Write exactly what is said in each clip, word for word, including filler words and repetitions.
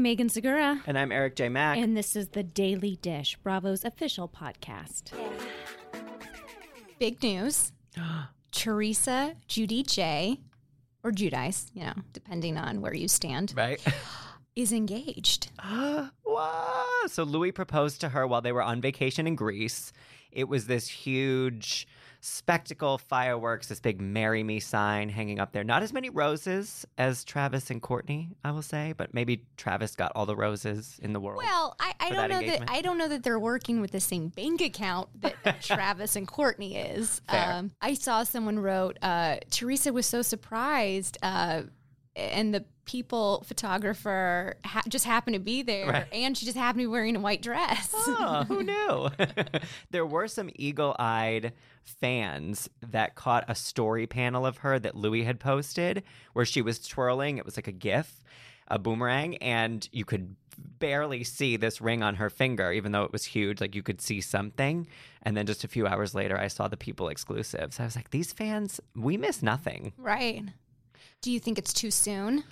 I'm Megan Segura. And I'm Eric J. Mack. And this is The Daily Dish, Bravo's official podcast. Big news. Teresa Giudice, or Giudice, you know, depending on where you stand, right, is engaged. Wow. So Louis proposed to her while they were on vacation in Greece. It was this huge spectacle, fireworks, this big marry me sign hanging up there. Not as many roses as Travis and Courtney, I will say, but maybe Travis got all the roses in the world. Well, I, I don't that know engagement. that I don't know that they're working with the same bank account that Travis and Courtney is. Um, I saw someone wrote, uh, Teresa was so surprised, uh, and the people photographer ha- just happened to be there, right. and she just happened to be wearing a white dress. Oh, who knew? There were some eagle-eyed fans that caught a story panel of her that Louis had posted where she was twirling. It was like a GIF, a boomerang, and you could barely see this ring on her finger, even though it was huge. Like, you could see something. And then just a few hours later, I saw the People exclusive. So I was like, these fans, we miss nothing. Right. Do you think it's too soon?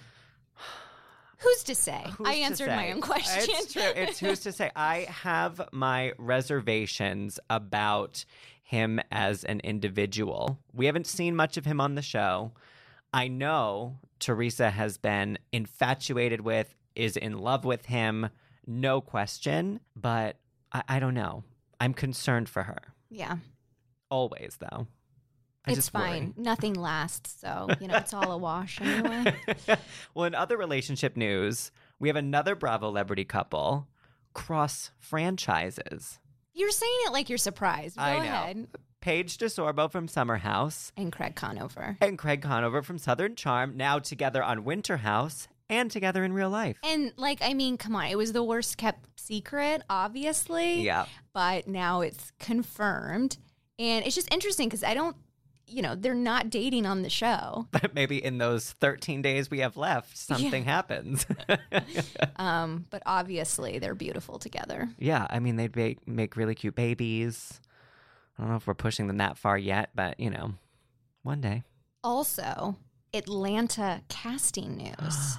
Who's to say? Who's I answered say? my own question. It's true. It's who's to say. I have my reservations about him as an individual. We haven't seen much of him on the show. I know Teresa has been infatuated with, is in love with him, no question. But I, I don't know. I'm concerned for her. Yeah. Always, though. I It's fine. Worry. Nothing lasts, so, you know, it's all a wash anyway. Well, in other relationship news, we have another Bravo celebrity couple cross franchises. You're saying it like you're surprised. Go I know. ahead. Paige DeSorbo from Summer House And Craig Conover. and Craig Conover from Southern Charm, now together on Winter House and together in real life. And, like, I mean, come on. It was the worst kept secret, obviously. Yeah. But now it's confirmed. And it's just interesting because I don't, you know, they're not dating on the show. But maybe in those thirteen days we have left, something Yeah. happens. um, but obviously they're beautiful together. Yeah, I mean, they'd make, make really cute babies. I don't know if we're pushing them that far yet, but, you know, one day. Also, Atlanta casting news.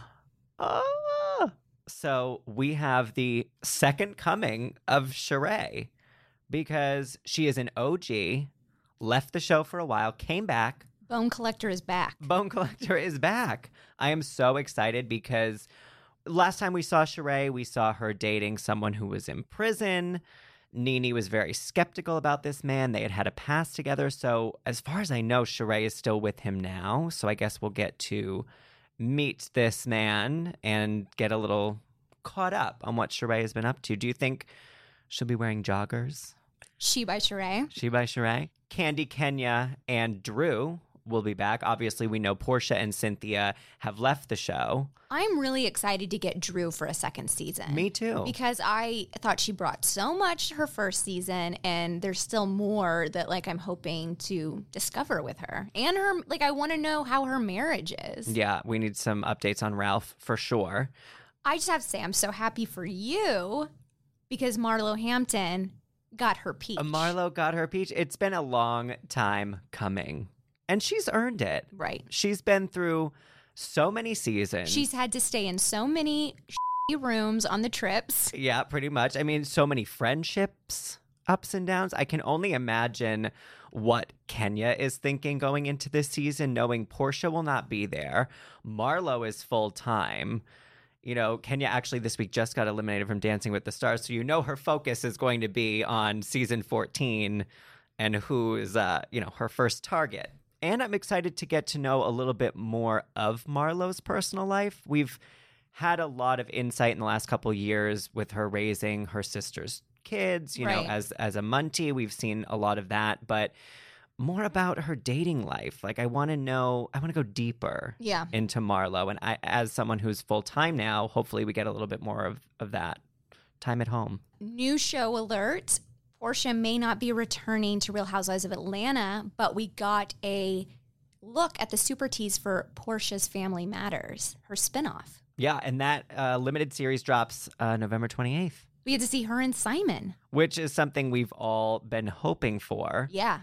Oh. So we have the second coming of Sheree because she is an O G, left the show for a while, came back. Bone Collector is back. Bone Collector is back. I am so excited because last time we saw Sheree, we saw her dating someone who was in prison. Nene was very skeptical about this man. They had had a past together. So as far as I know, Sheree is still with him now. So I guess we'll get to meet this man and get a little caught up on what Sheree has been up to. Do you think she'll be wearing joggers? She by Sheree. She by Sheree. Candy Kenya and Drew will be back. Obviously, we know Portia and Cynthia have left the show. I'm really excited to get Drew for a second season. Me too. Because I thought she brought so much her first season, and there's still more that, like, I'm hoping to discover with her. And her, like, I want to know how her marriage is. Yeah, we need some updates on Ralph for sure. I just have to say, I'm so happy for you because Marlo Hampton got her peach. Uh, Marlo got her peach. It's been a long time coming, and she's earned it. Right. She's been through so many seasons. She's had to stay in so many rooms on the trips. Yeah, pretty much. I mean, so many friendships, ups and downs. I can only imagine what Kenya is thinking going into this season, knowing Portia will not be there. Marlo is full time. You know, Kenya actually this week just got eliminated from Dancing with the Stars. So you know her focus is going to be on season fourteen and who is, uh, you know, her first target. And I'm excited to get to know a little bit more of Marlo's personal life. We've had a lot of insight in the last couple of years with her raising her sister's kids, you know, Right. as as a Muntie. We've seen a lot of that, but more about her dating life. Like, I want to know, I want to go deeper Yeah. into Marlo. And I, as someone who's full-time now, hopefully we get a little bit more of, of that time at home. New show alert. Portia may not be returning to Real Housewives of Atlanta, but we got a look at the super tease for Portia's Family Matters, her spinoff. Yeah, and that uh, limited series drops uh, November twenty-eighth. We had to see her and Simon. Which is something we've all been hoping for. Yeah.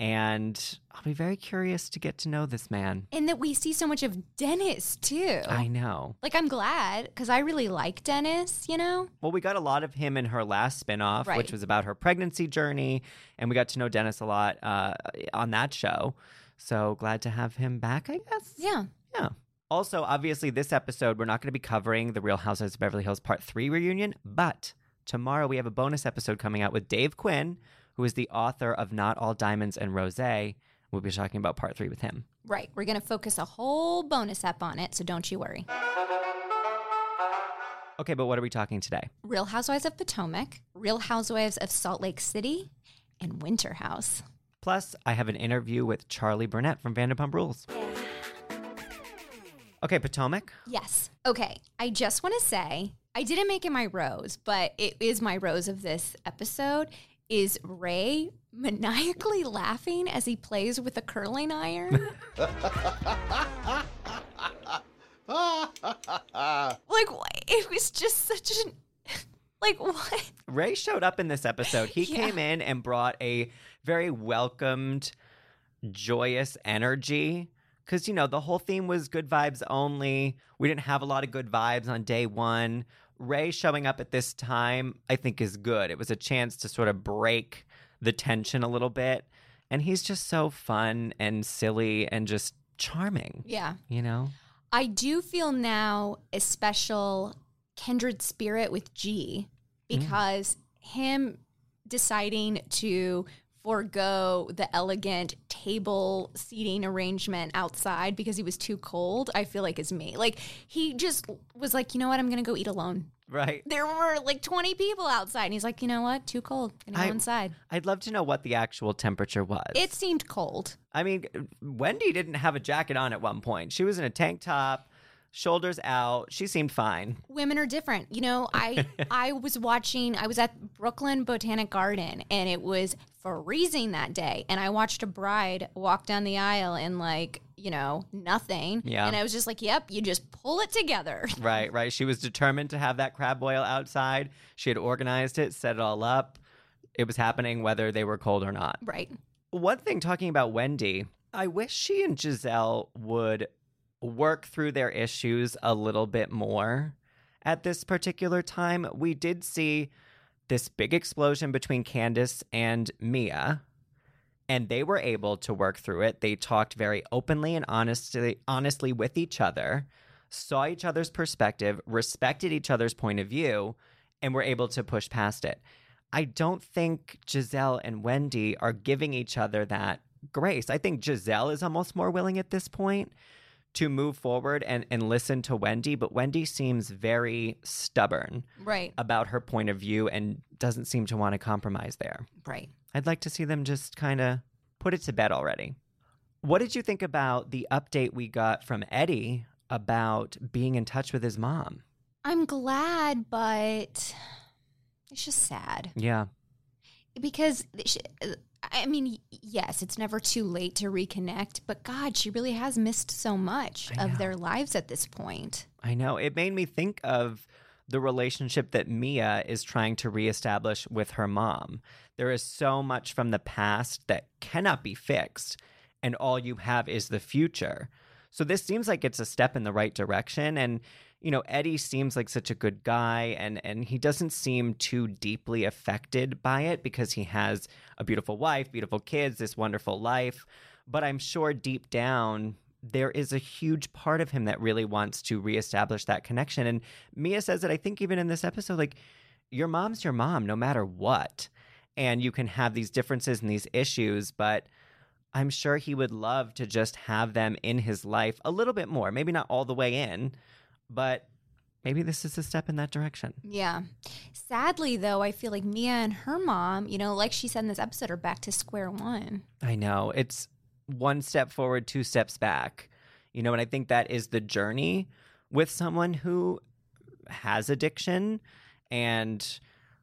And I'll be very curious to get to know this man. And that we see so much of Dennis, too. I know. Like, I'm glad, because I really like Dennis, you know? Well, we got a lot of him in her last spinoff, Right. which was about her pregnancy journey. And we got to know Dennis a lot uh, on that show. So glad to have him back, I guess. Yeah. Yeah. Also, obviously, this episode, we're not going to be covering the Real Housewives of Beverly Hills Part three reunion, but tomorrow we have a bonus episode coming out with Dave Quinn, who is the author of Not All Diamonds and Rosé. We'll be talking about Part three with him. Right. We're going to focus a whole bonus ep on it, so don't you worry. Okay, but what are we talking today? Real Housewives of Potomac, Real Housewives of Salt Lake City, and Winter House. Plus, I have an interview with Charlie Burnett from Vanderpump Rules. Okay, Potomac. Yes. Okay. I just want to say, I didn't make it my rose, but it is my rose of this episode, is Ray maniacally laughing as he plays with a curling iron. Like, it was just such an... Like, what? Ray showed up in this episode. He Yeah. came in and brought a very welcomed, joyous energy. Because, you know, the whole theme was good vibes only. We didn't have a lot of good vibes on day one. Ray showing up at this time, I think, is good. It was a chance to sort of break the tension a little bit. And he's just so fun and silly and just charming, Yeah. you know? I do feel now a special kindred spirit with G because him deciding to forego the elegant table seating arrangement outside because he was too cold, I feel like is me. Like, he just was like, you know what, I'm going to go eat alone. Right. There were like twenty people outside, and he's like, you know what, too cold. Gonna go I- inside. I'd love to know what the actual temperature was. It seemed cold. I mean, Wendy didn't have a jacket on at one point. She was in a tank top, shoulders out. She seemed fine. Women are different. You know, I I was watching, I was at Brooklyn Botanic Garden, and it was freezing that day. And I watched a bride walk down the aisle in like, you know, nothing. Yeah. And I was just like, yep, you just pull it together. Right, right. She was determined to have that crab boil outside. She had organized it, set it all up. It was happening whether they were cold or not. Right. One thing talking about Wendy, I wish she and Giselle would work through their issues a little bit more at this particular time. We did see this big explosion between Candace and Mia, and they were able to work through it. They talked very openly and honestly, honestly with each other, saw each other's perspective, respected each other's point of view, and were able to push past it. I don't think Giselle and Wendy are giving each other that grace. I think Giselle is almost more willing at this point to move forward and, and listen to Wendy, but Wendy seems very stubborn Right. about her point of view and doesn't seem to want to compromise there. Right. I'd like to see them just kind of put it to bed already. What did you think about the update we got from Eddie about being in touch with his mom? I'm glad, but it's just sad. Yeah. Because, she, I mean, yes, it's never too late to reconnect, but God, she really has missed so much I of know. their lives at this point. I know. It made me think of the relationship that Mia is trying to reestablish with her mom. There is so much from the past that cannot be fixed, and all you have is the future. So this seems like it's a step in the right direction. And, you know, Eddie seems like such a good guy, and, and he doesn't seem too deeply affected by it because he has a beautiful wife, beautiful kids, this wonderful life. But I'm sure deep down, there is a huge part of him that really wants to reestablish that connection. And Mia says that, I think even in this episode, like, your mom's your mom no matter what. And you can have these differences and these issues, but I'm sure he would love to just have them in his life a little bit more. Maybe not all the way in, but maybe this is a step in that direction. Yeah. Sadly, though, I feel like Mia and her mom, you know, like she said in this episode, are back to square one. I know. It's one step forward, two steps back. You know, and I think that is the journey with someone who has addiction. And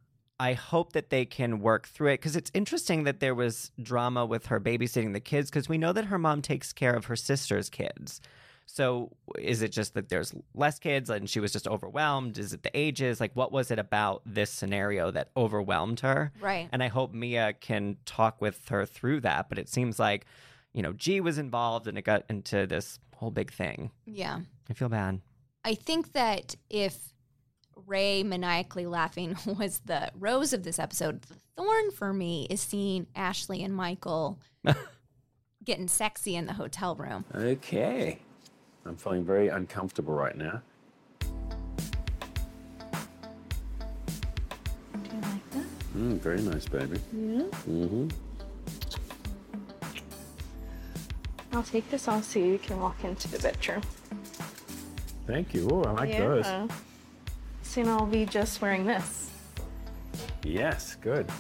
I hope that they can work through it, because it's interesting that there was drama with her babysitting the kids, because we know that her mom takes care of her sister's kids. So is it just that there's less kids and she was just overwhelmed? Is it the ages? Like, what was it about this scenario that overwhelmed her? Right. And I hope Mia can talk with her through that. But it seems like, you know, G was involved and it got into this whole big thing. Yeah. I feel bad. I think that if Ray maniacally laughing was the rose of this episode, the thorn for me is seeing Ashley and Michael getting sexy in the hotel room. Okay. I'm feeling very uncomfortable right now. Do you like that? Mm, very nice, baby. Yeah? Mm-hmm. I'll take this off so you can walk into the bedroom. Thank you. Oh, I like yeah. those. Soon I'll be just wearing this. Yes, good.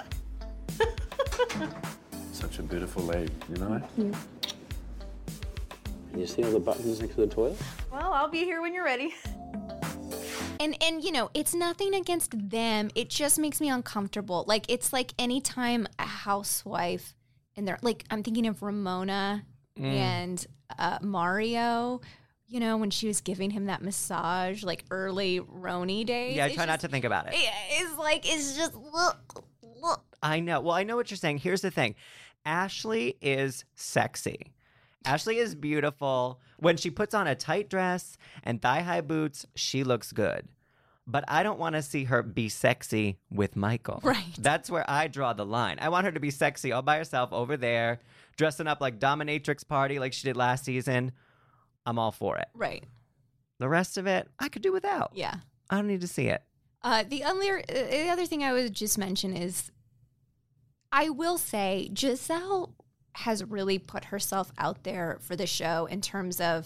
Such a beautiful lady, you know that? Thank you. Can you see all the buttons next to the toilet? Well, I'll be here when you're ready. And, and you know, it's nothing against them. It just makes me uncomfortable. Like, it's like anytime a housewife and they're like, I'm thinking of Ramona mm. and uh, Mario, you know, when she was giving him that massage, like early Roni days. Yeah, I it's try just, not to think about it. It's like, it's just, look, look. I know. Well, I know what you're saying. Here's the thing. Ashley is sexy. Ashley is beautiful. When she puts on a tight dress and thigh-high boots, she looks good. But I don't want to see her be sexy with Michael. Right. That's where I draw the line. I want her to be sexy all by herself over there, dressing up like Dominatrix Party like she did last season. I'm all for it. Right. The rest of it, I could do without. Yeah. I don't need to see it. Uh, the, other, uh, the other thing I would just mention is I will say Giselle has really put herself out there for the show in terms of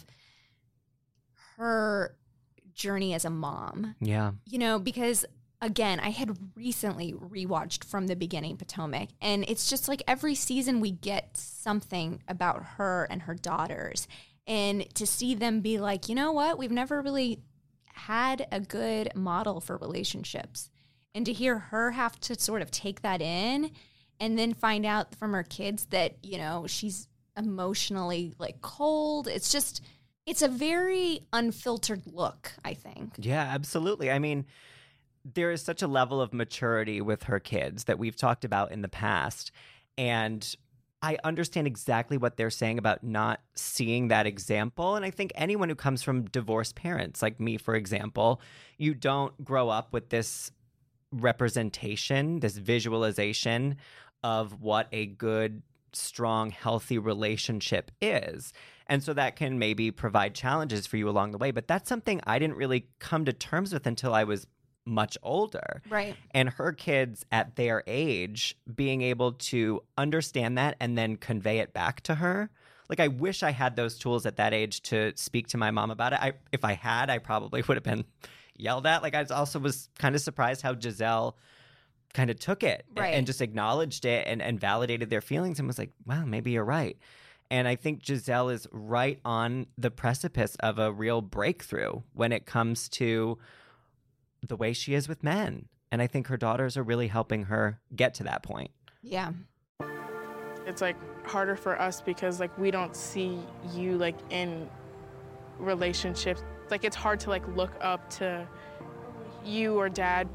her journey as a mom. Yeah. You know, because again, I had recently rewatched From the Beginning Potomac, and it's just like every season we get something about her and her daughters. And to see them be like, you know what, we've never really had a good model for relationships. And to hear her have to sort of take that in and then find out from her kids that, you know, she's emotionally like cold. It's just, it's a very unfiltered look, I think. Yeah, absolutely. I mean, there is such a level of maturity with her kids that we've talked about in the past. And I understand exactly what they're saying about not seeing that example. And I think anyone who comes from divorced parents, like me, for example, you don't grow up with this representation, this visualization of what a good, strong, healthy relationship is. And so that can maybe provide challenges for you along the way. But that's something I didn't really come to terms with until I was much older. Right. And her kids at their age being able to understand that and then convey it back to her. Like, I wish I had those tools at that age to speak to my mom about it. I, if I had, I probably would have been yelled at. Like, I also was kind of surprised how Giselle kind of took it right. and just acknowledged it and, and validated their feelings and was like, wow, maybe you're right. And I think Giselle is right on the precipice of a real breakthrough when it comes to the way she is with men. And I think her daughters are really helping her get to that point. Yeah. It's like harder for us because like we don't see you like in relationships. Like it's hard to like look up to you or dad.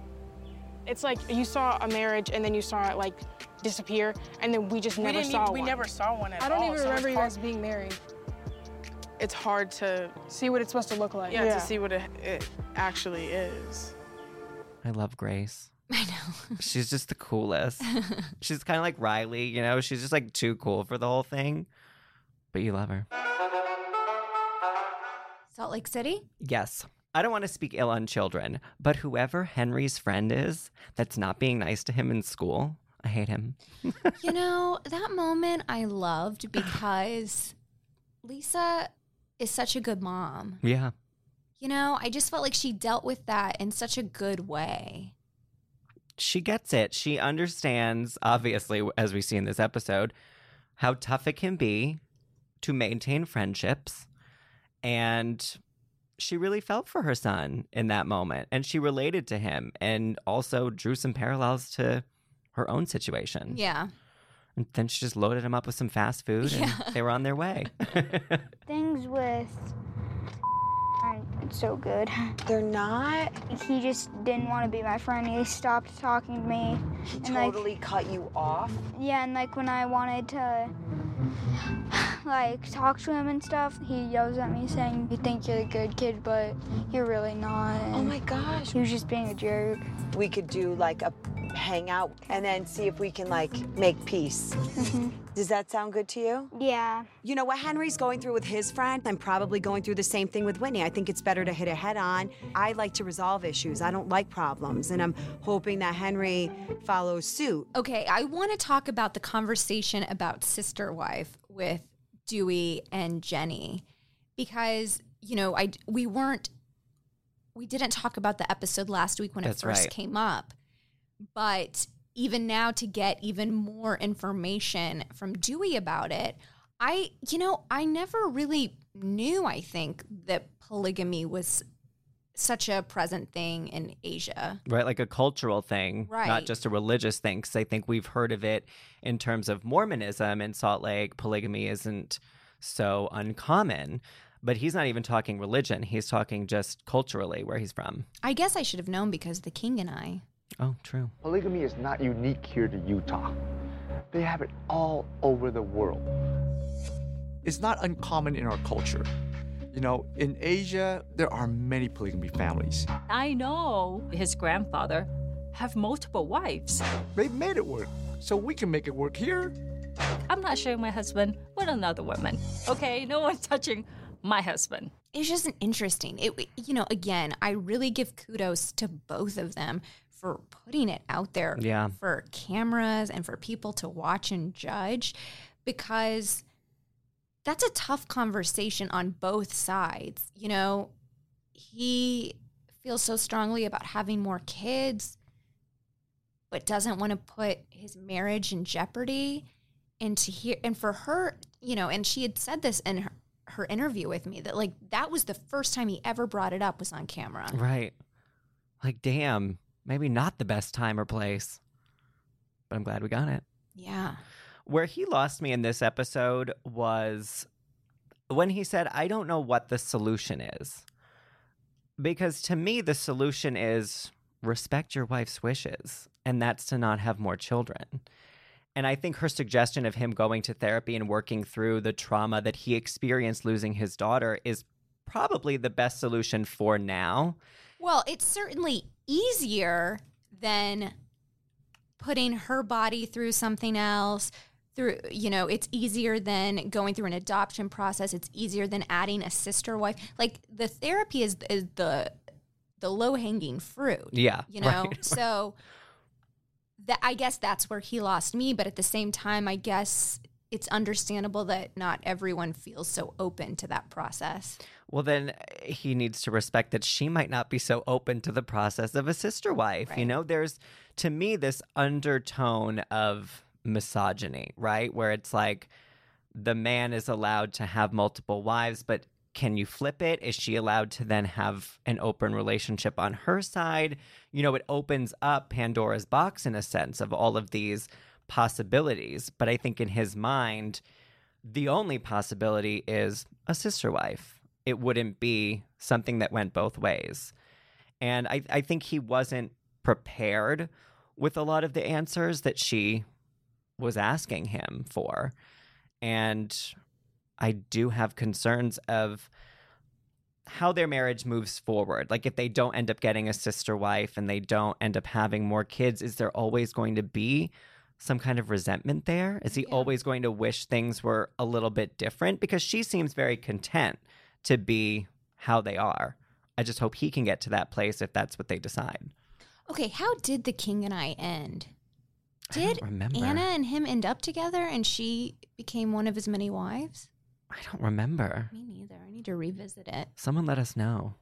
It's like you saw a marriage and then you saw it like disappear and then we just we never didn't saw need, one. We never saw one at all. I don't all, even so remember you hard, guys being married. It's hard to see what it's supposed to look like. Yeah, yeah. to see what it, it actually is. I love Grace. I know. She's just the coolest. She's kind of like Riley, you know? She's just like too cool for the whole thing. But you love her. Salt Lake City? Yes. I don't want to speak ill on children, but whoever Henry's friend is that's not being nice to him in school, I hate him. You know, that moment I loved because Lisa is such a good mom. Yeah. You know, I just felt like she dealt with that in such a good way. She gets it. She understands, obviously, as we see in this episode, how tough it can be to maintain friendships. And she really felt for her son in that moment. And she related to him and also drew some parallels to her own situation. Yeah. And then she just loaded him up with some fast food and Yeah. they were on their way. Things with aren't so good. They're not? He just didn't want to be my friend. He stopped talking to me. He And, like- totally cut you off? Yeah, and like when I wanted to like talk to him and stuff, he yells at me saying, "You think you're a good kid, but you're really not." Oh And my gosh. he was just being a jerk. We could do like a hangout and then see if we can like make peace. Does that sound good to you? Yeah. You know what Henry's going through with his friend? I'm probably going through the same thing with Whitney. I think it's better to hit it head on. I like to resolve issues. I don't like problems. And I'm hoping that Henry follows suit. Okay, I want to talk about the conversation about sister wife with Dewey and Jenny because, you know, I we weren't we didn't talk about the episode last week when That's it first right. came up. But even now to get even more information from Dewey about it, I, you know, I never really knew, I think, that polygamy was such a present thing in Asia. Right, like a cultural thing, Right. not just a religious thing. Because I think we've heard of it in terms of Mormonism in Salt Lake. Polygamy isn't so uncommon. But he's not even talking religion. He's talking just culturally where he's from. I guess I should have known because the king and I. Oh, true. Polygamy is not unique here to Utah. They have it all over the world. It's not uncommon in our culture. You know, in Asia, there are many polygamy families. I know his grandfather have multiple wives. They've made it work, so we can make it work here. I'm not sharing my husband with another woman. Okay, no one's touching my husband. It's just an interesting. It, you know, again, I really give kudos to both of them for putting it out there Yeah. for cameras and for people to watch and judge, because that's a tough conversation on both sides. You know, he feels so strongly about having more kids, but doesn't want to put his marriage in jeopardy. And to hear, and for her, you know, and she had said this in her, her interview with me that like that was the first time he ever brought it up was on camera. Right. Like, damn, maybe not the best time or place. But I'm glad we got it. Yeah. Where he lost me in this episode was when he said, I don't know what the solution is. Because to me, the solution is respect your wife's wishes, and that's to not have more children. And I think her suggestion of him going to therapy and working through the trauma that he experienced losing his daughter is probably the best solution for now. Well, it's certainly easier than putting her body through something else. Through, you know, it's easier than going through an adoption process. It's easier than adding a sister wife. Like the therapy is, is the the low hanging fruit. Yeah, you know. right. So that I guess that's where he lost me. But at the same time, I guess it's understandable that not everyone feels so open to that process. Well, then he needs to respect that she might not be so open to the process of a sister wife. Right. You know, there's, to me, this undertone of misogyny, right? Where it's like the man is allowed to have multiple wives, but can you flip it? Is she allowed to then have an open relationship on her side? You know, it opens up Pandora's box in a sense of all of these possibilities. But I think in his mind, the only possibility is a sister wife. It wouldn't be something that went both ways. And I, I think he wasn't prepared with a lot of the answers that she was asking him for. And I do have concerns of how their marriage moves forward. Like if they don't end up getting a sister wife and they don't end up having more kids, is there always going to be some kind of resentment there? Is he Yeah. always going to wish things were a little bit different? Because she seems very content to be how they are. I just hope he can get to that place if that's what they decide. Okay, how did the king and I end? I don't Did remember. Anna and him end up together and she became one of his many wives? I don't remember. Me neither. I need to revisit it. Someone let us know.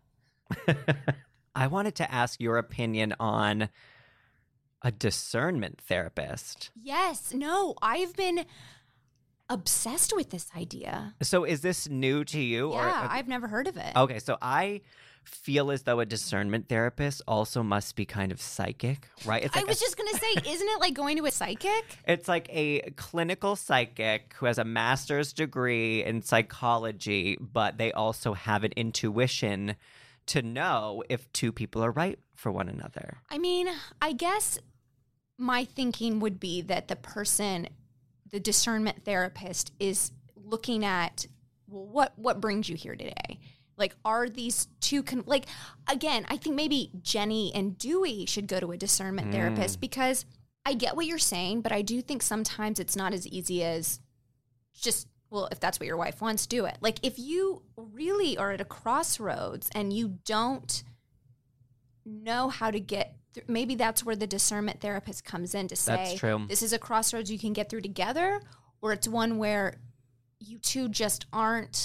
I wanted to ask your opinion on a discernment therapist. Yes. No, I've been obsessed with this idea. So is this new to you? Yeah, or, I've never heard of it. Okay, so I feel as though a discernment therapist also must be kind of psychic, right? It's I like was a- just going to say, isn't it like going to a psychic? It's like a clinical psychic who has a master's degree in psychology, but they also have an intuition to know if two people are right for one another. I mean, I guess my thinking would be that the person, the discernment therapist, is looking at, well, what what brings you here today? Like, are these two, con- like, again, I think maybe Jenny and Dewey should go to a discernment Mm. therapist, because I get what you're saying, but I do think sometimes it's not as easy as just, well, if that's what your wife wants, do it. Like, if you really are at a crossroads and you don't know how to get through, maybe that's where the discernment therapist comes in to say, That's true. this is a crossroads you can get through together, or it's one where you two just aren't,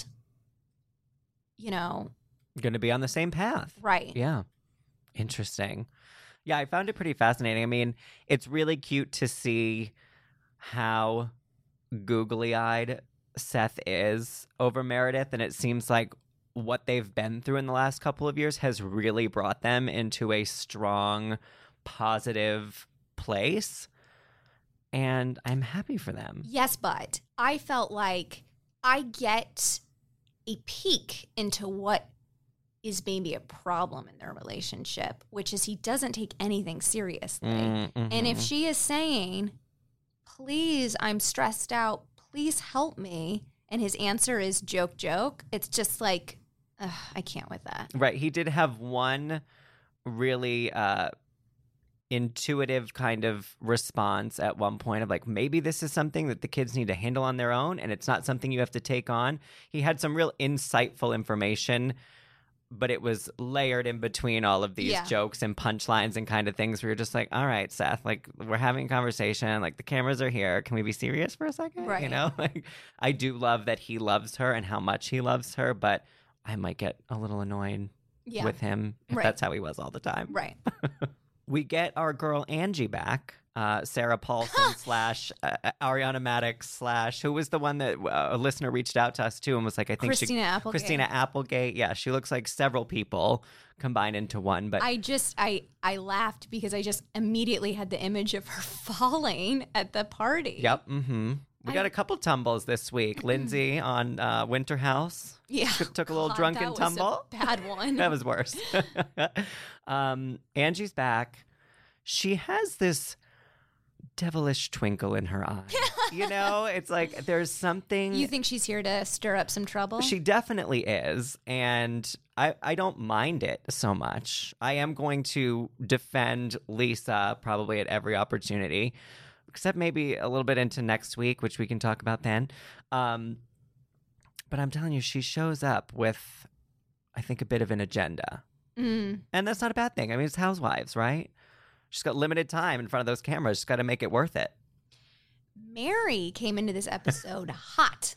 you know, Going to be on the same path. right. Yeah. Interesting. Yeah, I found it pretty fascinating. I mean, it's really cute to see how googly eyed Seth is over Meredith. And it seems like what they've been through in the last couple of years has really brought them into a strong, positive place. And I'm happy for them. Yes, but I felt like I get a peek into what is maybe a problem in their relationship, which is he doesn't take anything seriously. Mm, And if mhm. she is saying, please, I'm stressed out, please help me, and his answer is joke, joke, it's just like, ugh, I can't with that. Right. He did have one really uh, intuitive kind of response at one point of like, maybe this is something that the kids need to handle on their own and it's not something you have to take on. He had some real insightful information, but it was layered in between all of these Yeah. jokes and punchlines and kind of things where you're just like, all right, Seth, like we're having a conversation, like the cameras are here. Can we be serious for a second? You Right. know, like I do love that he loves her and how much he loves her, but I might get a little annoyed Yeah. with him if Right. that's how he was all the time. Right. We get our girl Angie back, uh, Sarah Paulson slash uh, Ariana Maddox slash who was the one that uh, a listener reached out to us to and was like, I think Christina she, Applegate. Christina Applegate. Yeah, she looks like several people combined into one. But I just, I, I laughed because I just immediately had the image of her falling at the party. yep, mm-hmm. We I- got a couple tumbles this week. Lindsay on uh, Winter House. Yeah. Took, took a little God, drunken that was tumble. a bad one. That was worse. um, Angie's back. She has this devilish twinkle in her eye. You know, it's like there's something. You think she's here to stir up some trouble? She definitely is. And I, I don't mind it so much. I am going to defend Lisa probably at every opportunity, except maybe a little bit into next week, which we can talk about then. Um, but I'm telling you, she shows up with, I think, a bit of an agenda. Mm. And that's not a bad thing. I mean, it's Housewives, right? She's got limited time in front of those cameras. She's got to make it worth it. Mary came into this episode hot.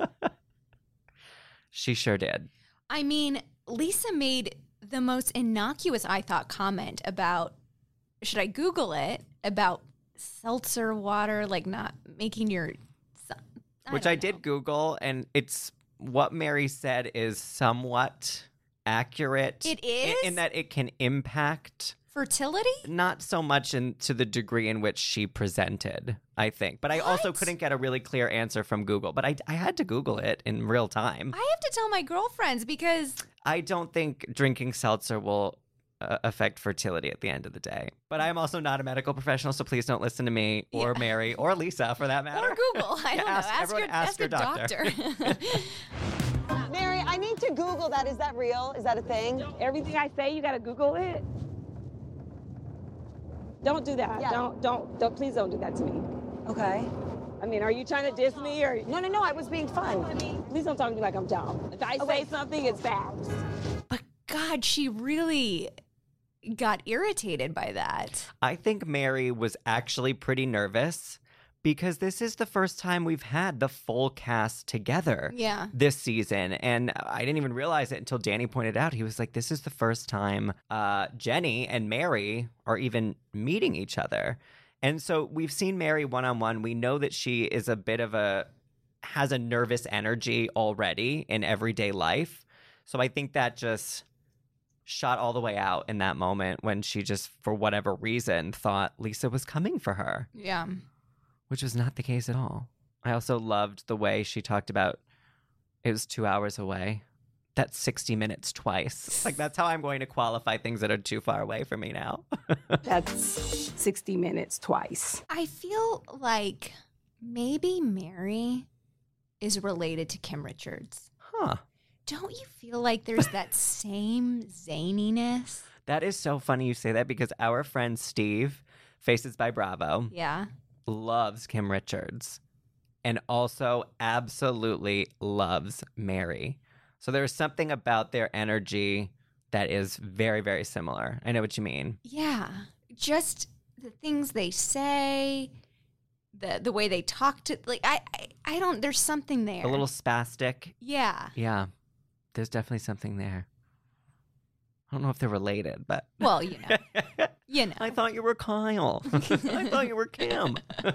She sure did. I mean, Lisa made the most innocuous, I thought, comment about, should I Google it, about seltzer water, like not making your... I Which don't I know. did Google, and it's what Mary said is somewhat accurate. It in- is? In that it can impact, Fertility? not so much in, to the degree in which she presented, I think. But I also What? couldn't get a really clear answer from Google. But I, I had to Google it in real time. I have to tell my girlfriends because I don't think drinking seltzer will uh, affect fertility at the end of the day. But I am also not a medical professional, so please don't listen to me or Yeah. Mary or Lisa for that matter. or Google. I Yeah, don't know. ask- Ask, everyone your, ask ask your a doctor. Mary, I need to Google that. Is that real? Is that a thing? Everything I say, you gotta Google it. Don't do that. Yeah. Don't, don't, don't. Please don't do that to me. Okay. I mean, are you trying to diss me or? No, no, no. I was being fun. Please don't talk to me like I'm dumb. If I Oh, say wait. something, it's facts. But God, she really got irritated by that. I think Mary was actually pretty nervous because this is the first time we've had the full cast together Yeah. this season. And I didn't even realize it until Danny pointed out. He was like, this is the first time uh, Jenny and Mary are even meeting each other. And so we've seen Mary one-on-one. We know that she is a bit of a has a nervous energy already in everyday life. So I think that just shot all the way out in that moment when she just, for whatever reason, thought Lisa was coming for her. Yeah. Which was not the case at all. I also loved the way she talked about it was two hours away. That's sixty minutes twice. Like, that's how I'm going to qualify things that are too far away from me now. That's sixty minutes twice. I feel like maybe Mary is related to Kim Richards. Huh. Don't you feel like there's that same zaniness? That is so funny you say that because our friend Steve, Faces by Bravo, Yeah. loves Kim Richards and also absolutely loves Mary. So there's something about their energy that is very, very similar. I know what you mean. Yeah. Just the things they say, the the way they talk to, like, I, I, I don't, there's something there. A little spastic. Yeah. Yeah. There's definitely something there. I don't know if they're related, but. Well, you know. You know. I thought you were Kyle. I thought you were Kim.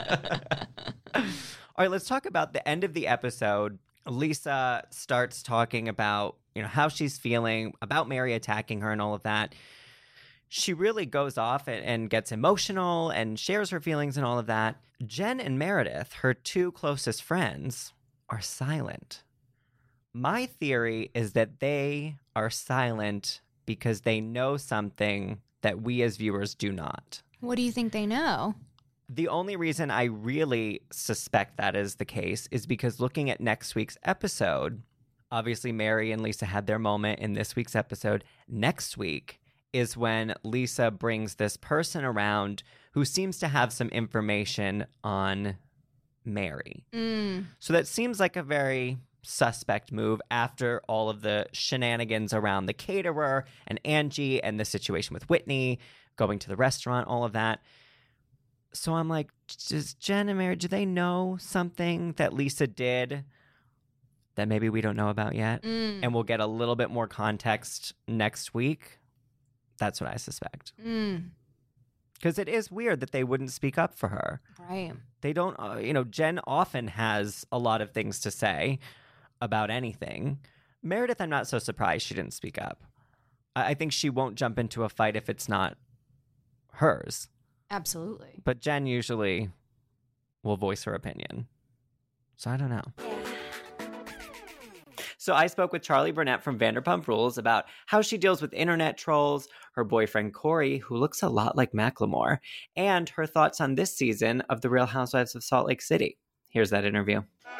All right, let's talk about the end of the episode. Lisa starts talking about, you know, how she's feeling about Mary attacking her and all of that. She really goes off and, and gets emotional and shares her feelings and all of that. Jen and Meredith, her two closest friends, are silent. My theory is that they are silent because they know something that we as viewers do not. What do you think they know? The only reason I really suspect that is the case is because looking at next week's episode, obviously Mary and Lisa had their moment in this week's episode. Next week is when Lisa brings this person around who seems to have some information on Mary. Mm. So that seems like a very suspect move after all of the shenanigans around the caterer and Angie and the situation with Whitney, going to the restaurant, all of that. So I'm like, does Jen and Mary, do they know something that Lisa did that maybe we don't know about yet? Mm. And we'll get a little bit more context next week? That's what I suspect. Mm. Because it is weird that they wouldn't speak up for her. Right. They don't, uh, you know, Jen often has a lot of things to say about anything. Meredith, I'm not so surprised she didn't speak up. I, I think she won't jump into a fight if it's not hers. Absolutely. But Jen usually will voice her opinion. So I don't know. So I spoke with Charlie Burnett from Vanderpump Rules about how she deals with internet trolls, her boyfriend Corey, who looks a lot like Macklemore, and her thoughts on this season of The Real Housewives of Salt Lake City. Here's that interview.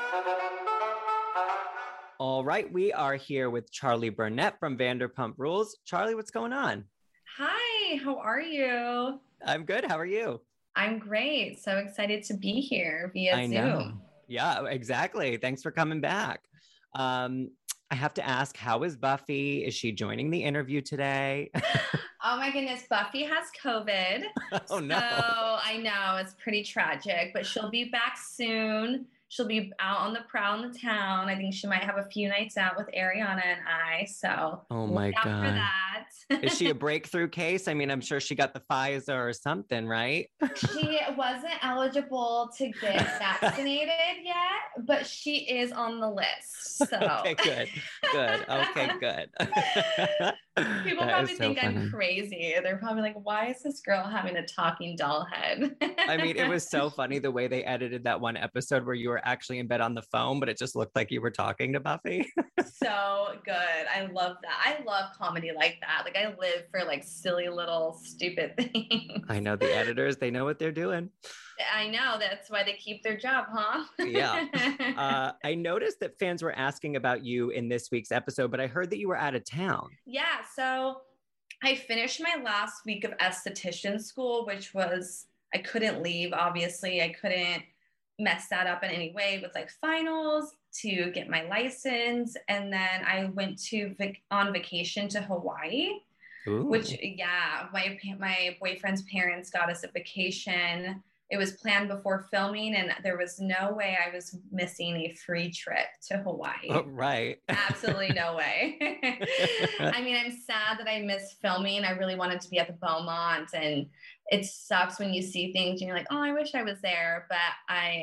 All right, we are here with Charlie Burnett from Vanderpump Rules. Charlie, what's going on? Hi, how are you? I'm good. How are you? I'm great. So excited to be here via I Zoom. know. Yeah, exactly. Thanks for coming back. Um, I have to ask, how is Buffy? Is she joining the interview today? Oh my goodness, Buffy has COVID. Oh no. So I know it's pretty tragic, but she'll be back soon. She'll be out on the prowl in the town. I think she might have a few nights out with Ariana and I. So oh my look out God. for that. Is she a breakthrough case? I mean, I'm sure she got the Pfizer or something, right? She wasn't eligible to get vaccinated yet, but she is on the list. So Okay, good. Good. Okay, good. people That probably is so think funny. I'm crazy. They're probably like, why is this girl having a talking doll head? I mean, it was so funny the way they edited that one episode where you were actually in bed on the phone, but it just looked like you were talking to Buffy. So good. I love that. I love comedy like that. Like I live for like silly little stupid things. I know the editors, they know what they're doing. I know. That's why they keep their job, huh? Yeah. Uh, I noticed that fans were asking about you in this week's episode, but I heard that you were out of town. Yeah. So I finished my last week of esthetician school, which was, I couldn't leave. Obviously, I couldn't mess that up in any way with like finals to get my license. And then I went to vac- on vacation to Hawaii, Ooh. which yeah, my, my boyfriend's parents got us a vacation. It was planned before filming and there was no way I was missing a free trip to Hawaii. Oh, right. Absolutely no way. I mean, I'm sad that I missed filming. I really wanted to be at the Beaumont, and it sucks when you see things and you're like, oh, I wish I was there. But I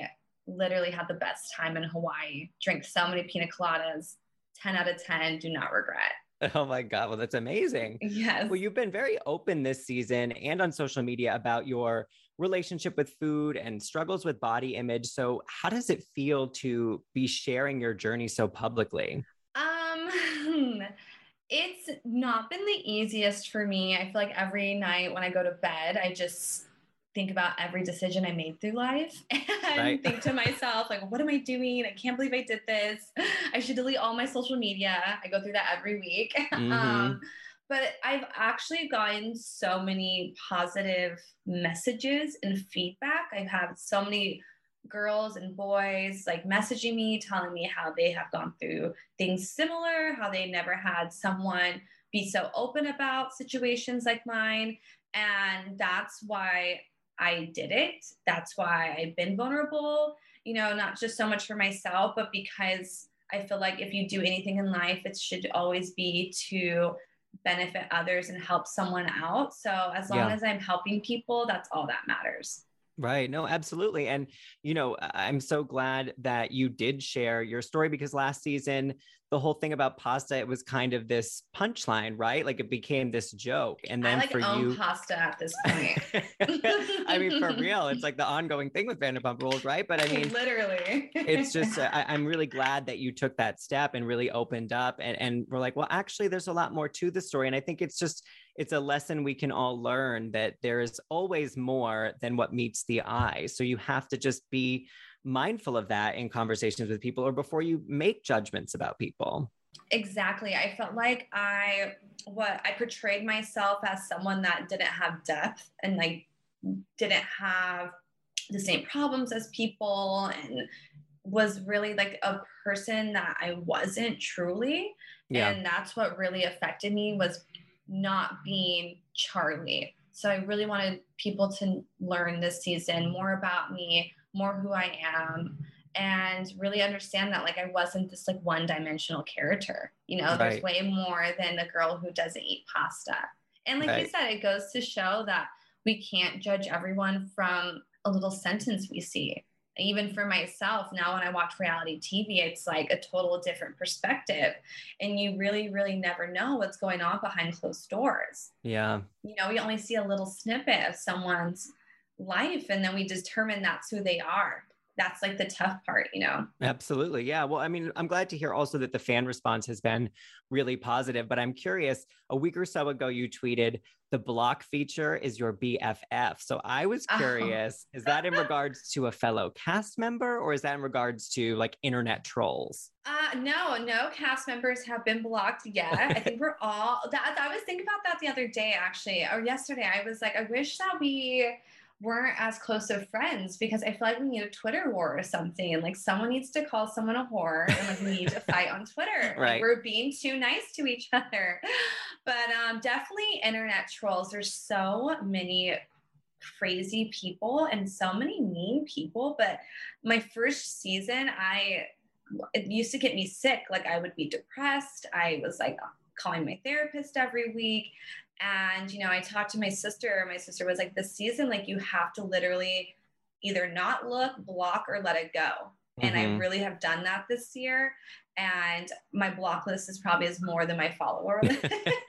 literally had the best time in Hawaii, drank so many pina coladas, ten out of ten, do not regret. Oh my God. Well, that's amazing. Yes. Well, you've been very open this season and on social media about your relationship with food and struggles with body image. So how does it feel to be sharing your journey so publicly? Um, it's not been the easiest for me. I feel like every night when I go to bed, I just think about every decision I made through life and right. think to myself, like, what am I doing? I can't believe I did this. I should delete all my social media. I go through that every week. Mm-hmm. Um, but I've actually gotten so many positive messages and feedback. I've had so many girls and boys like messaging me, telling me how they have gone through things similar, how they never had someone be so open about situations like mine. And that's why I did it. That's why I've been vulnerable, you know, not just so much for myself, but because I feel like if you do anything in life, it should always be to benefit others and help someone out. So as long yeah. as I'm helping people, that's all that matters. Right. No, absolutely. And, you know, I'm so glad that you did share your story because last season, the whole thing about pasta, it was kind of this punchline, right? Like it became this joke. And then I like for own you, pasta at this point. I mean, for real, it's like the ongoing thing with Vanderpump Rules, right? But I mean, literally, it's just, I, I'm really glad that you took that step and really opened up and, and we're like, well, actually, there's a lot more to the story. And I think it's just, it's a lesson we can all learn that there is always more than what meets the eye. So you have to just be mindful of that in conversations with people or before you make judgments about people. Exactly. I felt like I, what I portrayed myself as someone that didn't have depth and like didn't have the same problems as people and was really like a person that I wasn't truly. Yeah. And that's what really affected me was not being Charlie. So I really wanted people to learn this season more about me, more who I am, and really understand that like I wasn't this like one-dimensional character. You know, right. There's way more than the girl who doesn't eat pasta. And like right. you said, it goes to show that we can't judge everyone from a little sentence we see. Even for myself, now when I watch reality T V, it's like a total different perspective. And you really, really never know what's going on behind closed doors. Yeah. You know, we only see a little snippet of someone's life and then we determine that's who they are. That's like the tough part, you know? Absolutely. Yeah. Well, I mean, I'm glad to hear also that the fan response has been really positive, but I'm curious, a week or so ago, you tweeted the block feature is your B F F. So I was curious, oh. is that in regards to a fellow cast member or is that in regards to like internet trolls? Uh, no, no cast members have been blocked yet. I think we're all, that, I was thinking about that the other day, actually, or yesterday. I was like, I wish that we weren't as close of friends because I feel like we need a Twitter war or something. Like someone needs to call someone a whore and like we need to fight on Twitter. Right. Like, we're being too nice to each other. But um, definitely internet trolls. There's so many crazy people and so many mean people. But my first season, I it used to get me sick. Like I would be depressed. I was like calling my therapist every week. And, you know, I talked to my sister, my sister was like, this season, like you have to literally either not look, block, or let it go. Mm-hmm. And I really have done that this year. And my block list is probably is more than my follower list.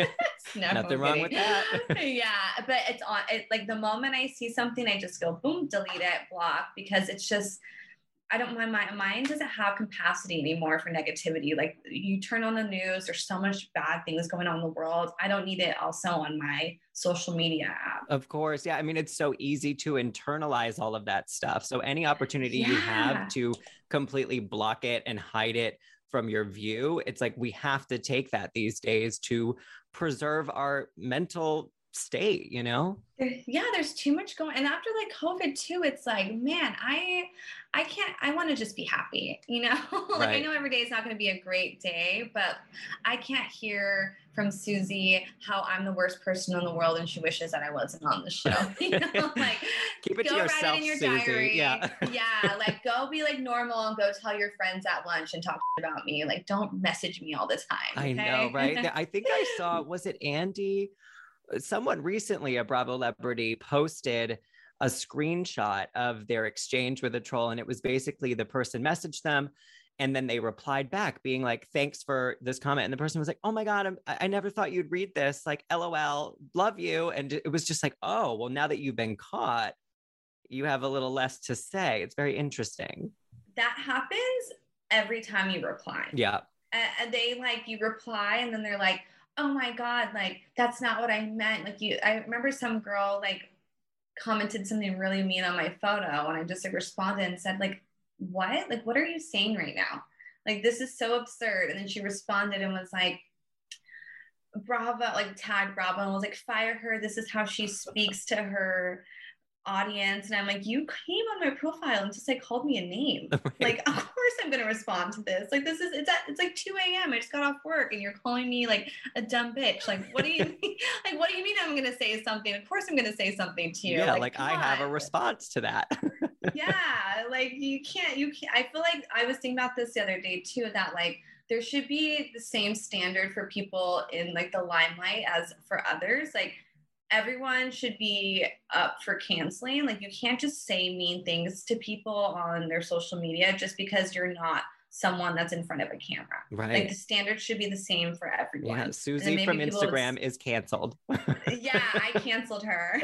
No, nothing wrong with that. Yeah. But it's on it. Like the moment I see something, I just go, boom, delete it, block, because it's just, I don't, my, my mind doesn't have capacity anymore for negativity. Like you turn on the news, there's so much bad things going on in the world. I don't need it also on my social media app. Of course. Yeah. I mean, it's so easy to internalize all of that stuff. So any opportunity yeah. you have to completely block it and hide it from your view, it's like, we have to take that these days to preserve our mental state, you know? Yeah, there's too much going. And after like COVID too, it's like, man, I, I can't, I want to just be happy, you know? Like right. I know every day is not going to be a great day, but I can't hear from Susie how I'm the worst person in the world and she wishes that I wasn't on the show. You know, like keep it go to yourself, write it in your Susie. diary. Yeah. Yeah. Like go be like normal and go tell your friends at lunch and talk about me. Like don't message me all the time. Okay? I know, right? I think I saw, was it Andy? Someone recently, a Bravo celebrity, posted a screenshot of their exchange with a troll. And it was basically the person messaged them and then they replied back being like, thanks for this comment. And the person was like, oh my God, I'm, I never thought you'd read this. Like, LOL, love you. And it was just like, oh, well, now that you've been caught, you have a little less to say. It's very interesting. That happens every time you reply. Yeah. And they like, you reply and then they're like, oh my God, like, that's not what I meant. Like you, I remember some girl like commented something really mean on my photo and I just like responded and said like, what? Like, what are you saying right now? Like, this is so absurd. And then she responded and was like, Bravo, like tagged Bravo and was like, fire her. This is how she speaks to her audience. And I'm like, you came on my profile and just like called me a name. Right. Like, of course I'm gonna respond to this. Like, this is it's at it's like two a.m. I just got off work and you're calling me like a dumb bitch. Like, what do you mean? Like, what do you mean I'm gonna say something? Of course I'm gonna say something to you. Yeah, like, like I have a response to that. Yeah, like you can't you can't I feel like I was thinking about this the other day too, that like there should be the same standard for people in like the limelight as for others. Like, everyone should be up for canceling. Like, you can't just say mean things to people on their social media just because you're not someone that's in front of a camera. Right. Like, the standard should be the same for everyone. Yeah, Susie from Instagram would... is canceled. Yeah, I canceled her.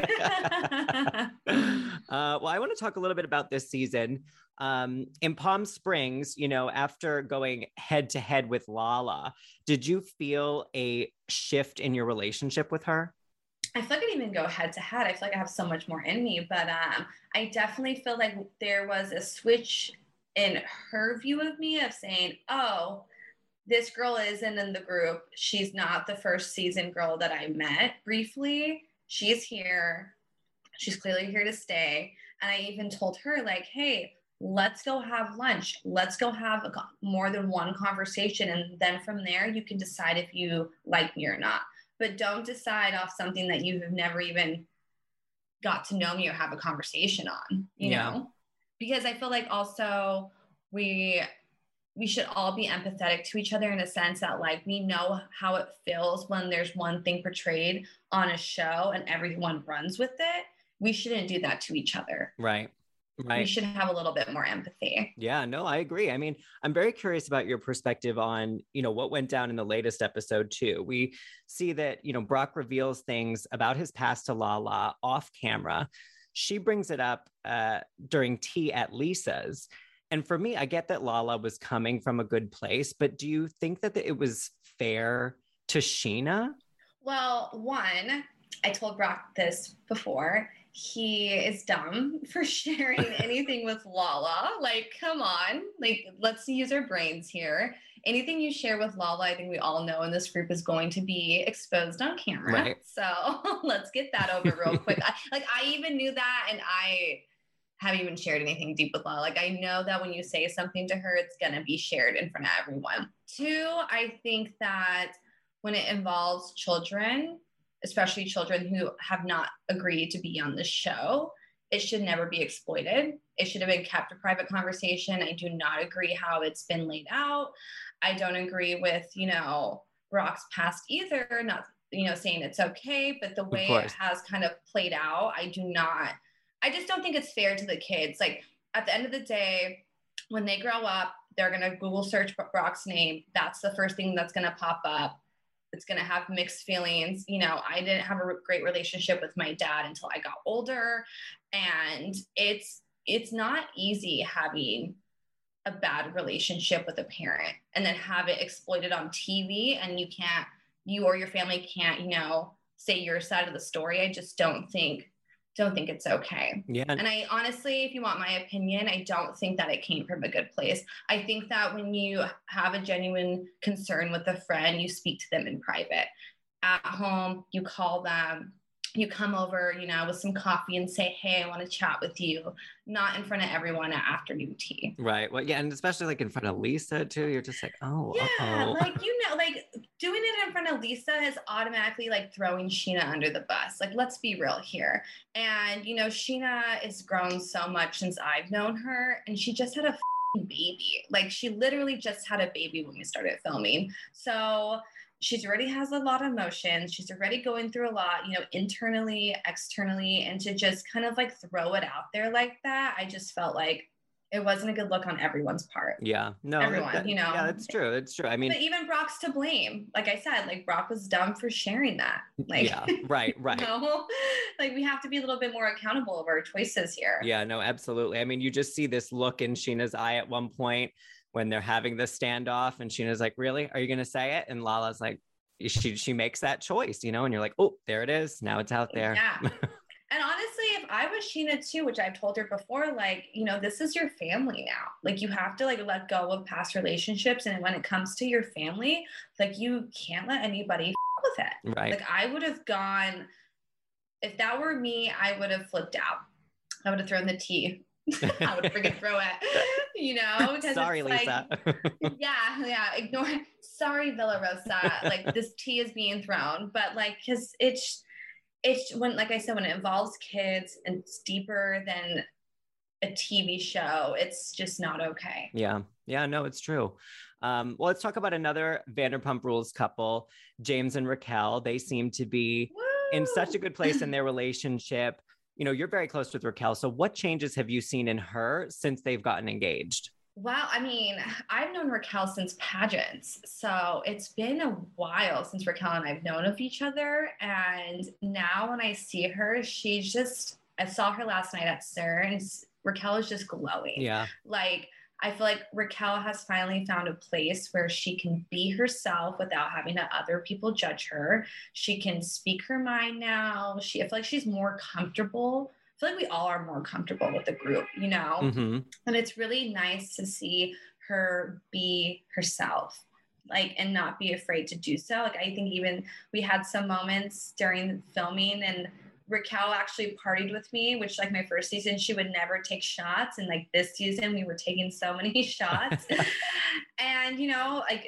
uh, well, I want to talk a little bit about this season. Um, in Palm Springs, you know, after going head to head with Lala, did you feel a shift in your relationship with her? I feel like I didn't even go head to head. I feel like I have so much more in me, but um, I definitely feel like there was a switch in her view of me of saying, oh, this girl isn't in the group. She's not the first season girl that I met briefly. She's here. She's clearly here to stay. And I even told her like, hey, let's go have lunch. Let's go have a, more than one conversation. And then from there, you can decide if you like me or not. But don't decide off something that you've never even got to know me or have a conversation on, you yeah. know? Because I feel like also we we should all be empathetic to each other in a sense that like we know how it feels when there's one thing portrayed on a show and everyone runs with it. We shouldn't do that to each other. Right. Right. We should have a little bit more empathy. Yeah, no, I agree. I mean, I'm very curious about your perspective on, you know, what went down in the latest episode too. We see that, you know, Brock reveals things about his past to Lala off camera. She brings it up uh, during tea at Lisa's. And for me, I get that Lala was coming from a good place, but do you think that it was fair to Scheana? Well, one, I told Brock this before. He is dumb for sharing anything with Lala. Like, come on. Like, let's use our brains here. Anything you share with Lala, I think we all know in this group is going to be exposed on camera. Right. So let's get that over real quick. I, like, I even knew that, and I haven't even shared anything deep with Lala. Like, I know that when you say something to her, it's going to be shared in front of everyone. Two, I think that when it involves children, especially children who have not agreed to be on the show, it should never be exploited. It should have been kept a private conversation. I do not agree how it's been laid out. I don't agree with, you know, Brock's past either, not, you know, saying it's okay, but the way it has kind of played out, I do not, I just don't think it's fair to the kids. Like, at the end of the day, when they grow up, they're going to Google search Brock's name. That's the first thing that's going to pop up. It's going to have mixed feelings. You know, I didn't have a great relationship with my dad until I got older. And it's, it's not easy having a bad relationship with a parent and then have it exploited on T V, and you can't, you or your family can't, you know, say your side of the story. I just don't think, don't think it's okay. Yeah. And I honestly, if you want my opinion, I don't think that it came from a good place. I think that when you have a genuine concern with a friend, you speak to them in private. At home, you call them, you come over, you know, with some coffee and say, hey, I want to chat with you, not in front of everyone at afternoon tea. Right. Well, yeah. And especially like in front of Lisa too, you're just like, oh, yeah, uh-oh. Like, you know, like doing it in front of Lisa is automatically like throwing Scheana under the bus. Like, let's be real here. And, you know, Scheana has grown so much since I've known her, and she just had a baby. Like, she literally just had a baby when we started filming. So she's already has a lot of emotions. She's already going through a lot, you know, internally, externally, and to just kind of like throw it out there like that, I just felt like it wasn't a good look on everyone's part. Yeah, no, everyone, that, you know. Yeah, that's true. It's true. I mean, but even Brock's to blame. Like I said, like Brock was dumb for sharing that. Like, yeah, right, right. You know? Like we have to be a little bit more accountable of our choices here. Yeah, no, absolutely. I mean, you just see this look in Sheena's eye at one point when they're having the standoff, and Sheena's like, "Really? Are you going to say it?" And Lala's like, "She she makes that choice, you know." And you're like, "Oh, there it is. Now it's out there." Yeah. And honestly, if I was Sheena too, which I've told her before, like, you know, this is your family now. Like, you have to like let go of past relationships. And when it comes to your family, like, you can't let anybody f- with it. Right. Like, I would have gone, if that were me, I would have flipped out. I would have thrown the tea. I would freaking throw it, you know? Because sorry, it's Lisa. Like, yeah, yeah. Ignore it. Sorry, Villa Rosa. Like, this tea is being thrown. But like, because it's, it's when, like I said, when it involves kids and it's deeper than a T V show, it's just not okay. Yeah. Yeah, no, it's true. Um, well, let's talk about another Vanderpump Rules couple, James and Raquel. They seem to be Woo! In such a good place in their relationship. You know, you're very close with Raquel. So what changes have you seen in her since they've gotten engaged? Wow. I mean, I've known Raquel since pageants. So it's been a while since Raquel and I've known of each other. And now when I see her, she's just, I saw her last night at S U R, and Raquel is just glowing. Yeah. Like, I feel like Raquel has finally found a place where she can be herself without having to other people judge her. She can speak her mind now. She, I feel like she's more comfortable. I feel like we all are more comfortable with the group, you know? Mm-hmm. And it's really nice to see her be herself, like, and not be afraid to do so. Like, I think even we had some moments during filming, and Raquel actually partied with me, which, like, my first season, she would never take shots. And like this season, we were taking so many shots. And, you know, like,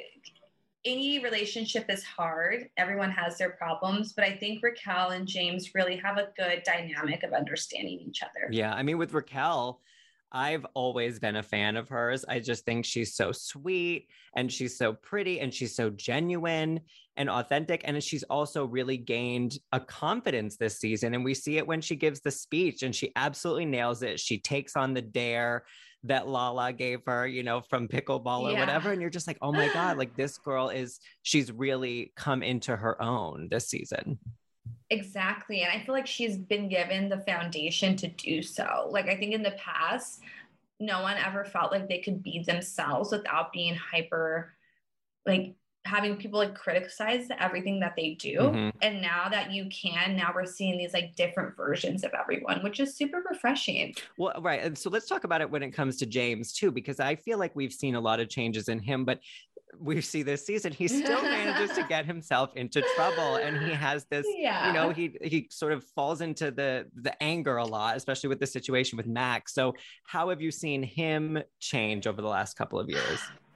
any relationship is hard. Everyone has their problems, but I think Raquel and James really have a good dynamic of understanding each other. Yeah. I mean, with Raquel, I've always been a fan of hers. I just think she's so sweet, and she's so pretty, and she's so genuine and authentic. And she's also really gained a confidence this season. And we see it when she gives the speech, and she absolutely nails it. She takes on the dare that Lala gave her, you know, from pickleball or Yeah. whatever. And you're just like, oh my God, like this girl is, she's really come into her own this season. Exactly. And I feel like she's been given the foundation to do so. Like, I think in the past, no one ever felt like they could be themselves without being hyper, like having people like criticize everything that they do. Mm-hmm. And now that you can, now we're seeing these like different versions of everyone, which is super refreshing. Well, right. And so let's talk about it when it comes to James too, because I feel like we've seen a lot of changes in him, but we see this season, he still manages to get himself into trouble. And he has this, Yeah. you know, he, he sort of falls into the, the anger a lot, especially with the situation with Max. So how have you seen him change over the last couple of years?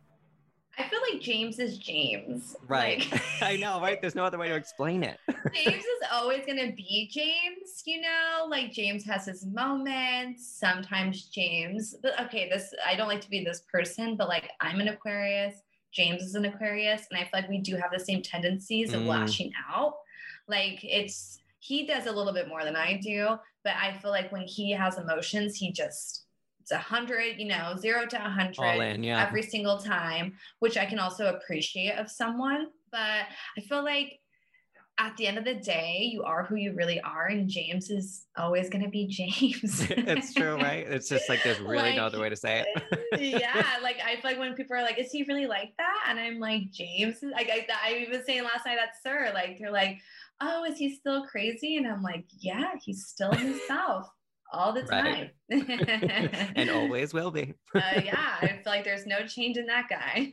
I feel like James is James. Right. Like, I know, right? There's no other way to explain it. James is always going to be James, you know, like James has his moments. Sometimes James, but okay, this, I don't like to be this person, but like I'm an Aquarius, James is an Aquarius. And I feel like we do have the same tendencies of Mm. lashing out. Like it's, he does a little bit more than I do, but I feel like when he has emotions, he just, it's a hundred, you know, zero to a hundred All in, yeah. every single time, which I can also appreciate of someone. But I feel like at the end of the day, you are who you really are. And James is always going to be James. It's true, right? It's just like, there's really Like, no other way to say it. Yeah. Like I feel like when people are like, is he really like that? And I'm like, James is like, I, I was saying last night at S U R, like, they're like, oh, is he still crazy? And I'm like, yeah, he's still himself. All the time. Right. And always will be. uh, yeah, I feel like there's no change in that guy.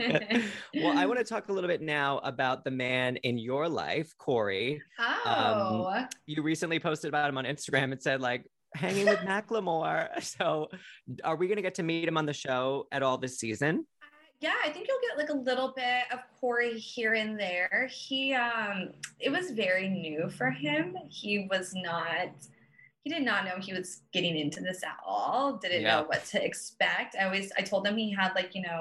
Well, I want to talk a little bit now about the man in your life, Corey. Oh. Um, you recently posted about him on Instagram and said, like, hanging with Macklemore. So are we going to get to meet him on the show at all this season? Yeah, I think you'll get like a little bit of Corey here and there. He, um, it was very new for him. He was not... He did not know he was getting into this at all. Didn't Yeah. know what to expect. I always, I told him he had like, you know,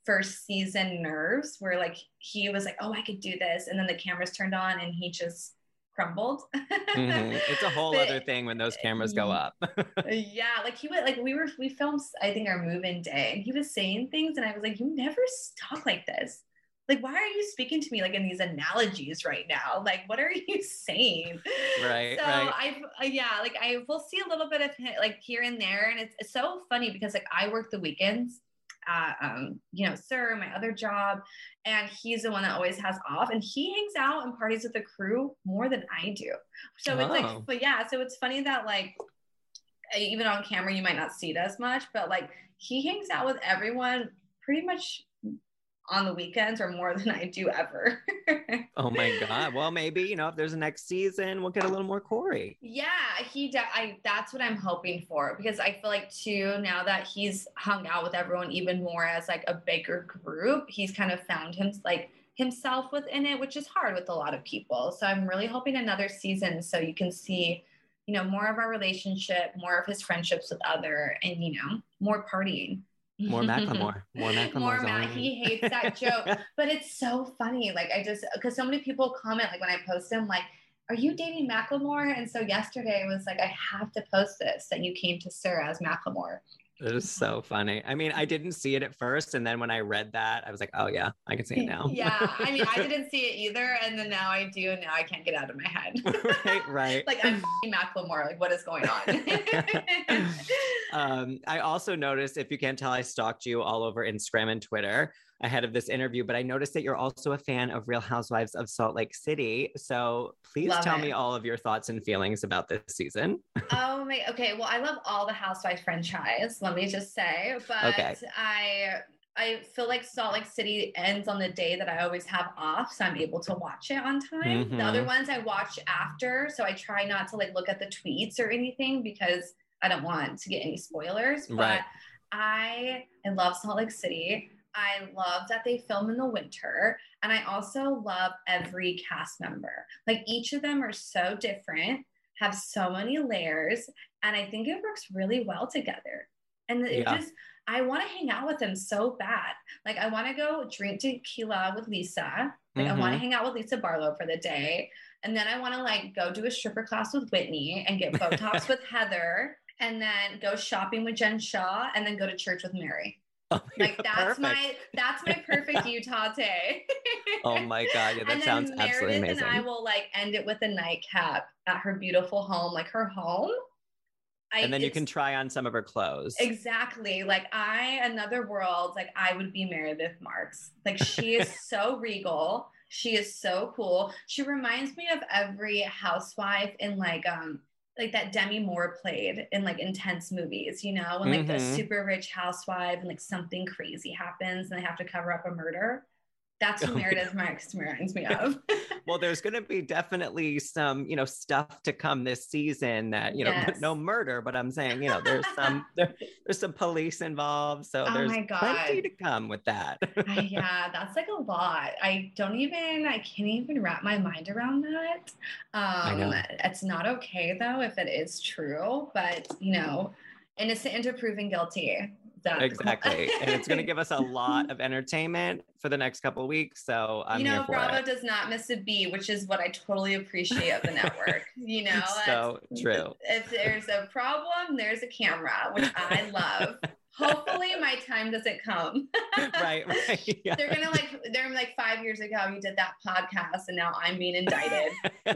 first season nerves where like he was like, oh, I could do this. And then the cameras turned on and he just crumbled. Mm-hmm. It's a whole But- other thing when those cameras go up. Yeah, like he would like we were we filmed I think our move-in day and he was saying things and I was like, you never talk like this. Like, why are you speaking to me like in these analogies right now? Like, what are you saying? Right, So right. I've uh, yeah, like I will see a little bit of him, like here and there, and it's, it's so funny because like I work the weekends. Uh, um, you know, Sir, my other job, and he's the one that always has off, and he hangs out and parties with the crew more than I do. So it's Oh. like, but yeah, so it's funny that like even on camera you might not see it as much, but like he hangs out with everyone pretty much on the weekends or more than I do ever. Oh my God. Well, maybe, you know, if there's a next season, we'll get a little more Corey. Yeah, he. De- I. That's what I'm hoping for because I feel like too now that he's hung out with everyone even more as like a bigger group, he's kind of found him like himself within it, which is hard with a lot of people. So I'm really hoping another season so you can see, you know, more of our relationship, more of his friendships with other, and you know, more partying. More Macklemore. More Macklemore. More Matt. He hates that joke, but it's so funny. Like I just because so many people comment like when I post them like, "Are you dating Macklemore?" And so yesterday I was like, I have to post this that you came to Sir as Macklemore. It is so funny. I mean, I didn't see it at first. And then when I read that, I was like, oh yeah, I can see it now. Yeah. I mean, I didn't see it either. And then now I do. And now I can't get out of my head. Right, right. Like I'm Macklemore. Like what is going on? um, I also noticed, if you can't tell, I stalked you all over Instagram and Twitter ahead of this interview, but I noticed that you're also a fan of Real Housewives of Salt Lake City. So please Love tell it. me all of your thoughts and feelings about this season. Oh my, okay. Well, I love all the Housewives franchise, let me just say, but Okay. I, I feel like Salt Lake City ends on the day that I always have off. So I'm able to watch it on time. The other Mhm. ones I watch after. So I try not to like look at the tweets or anything because I don't want to get any spoilers, but Right. I, I love Salt Lake City. I love that they film in the winter. And I also love every cast member. Like each of them are so different, have so many layers. And I think it works really well together. And it Yeah. just, I want to hang out with them so bad. Like I want to go drink tequila with Lisa. Like I want to Mhm. hang out with Lisa Barlow for the day. And then I want to like go do a stripper class with Whitney and get Botox with Heather. And then go shopping with Jen Shaw and then go to church with Mary. Like that's Perfect. my that's my perfect Utah day. Oh my God. Yeah, that And then sounds absolutely Meredith amazing. and I will like end it with a nightcap at her beautiful home, like her home. I, and then you it's- can try on some of her clothes. Exactly. Like I, another world, like I would be Meredith Marks. Like she is so regal. She is so cool. She reminds me of every housewife in like, um, like that Demi Moore played in like intense movies, you know, when like a Mhm. super rich housewife and like something crazy happens and they have to cover up a murder. That's Oh who my Meredith Marks reminds me of. Well, there's going to be definitely some, you know, stuff to come this season that, you know, Yes. no murder, but I'm saying, you know, there's some, there, there's some police involved. So Oh there's my God. plenty to come with that. I, yeah, that's like a lot. I don't even, I can't even wrap my mind around that. Um, know. It's not okay though, if it is true, but you know, innocent until proven guilty. That- Exactly. And it's going to give us a lot of entertainment for the next couple of weeks. So I'm you know, here for Bravo it. does not miss a beat, which is what I totally appreciate of the network. You know, So true. if there's a problem, there's a camera, which I love. Hopefully my time doesn't come. Right, right. Yeah. They're gonna like, they're like five years ago you did that podcast and now I'm being indicted.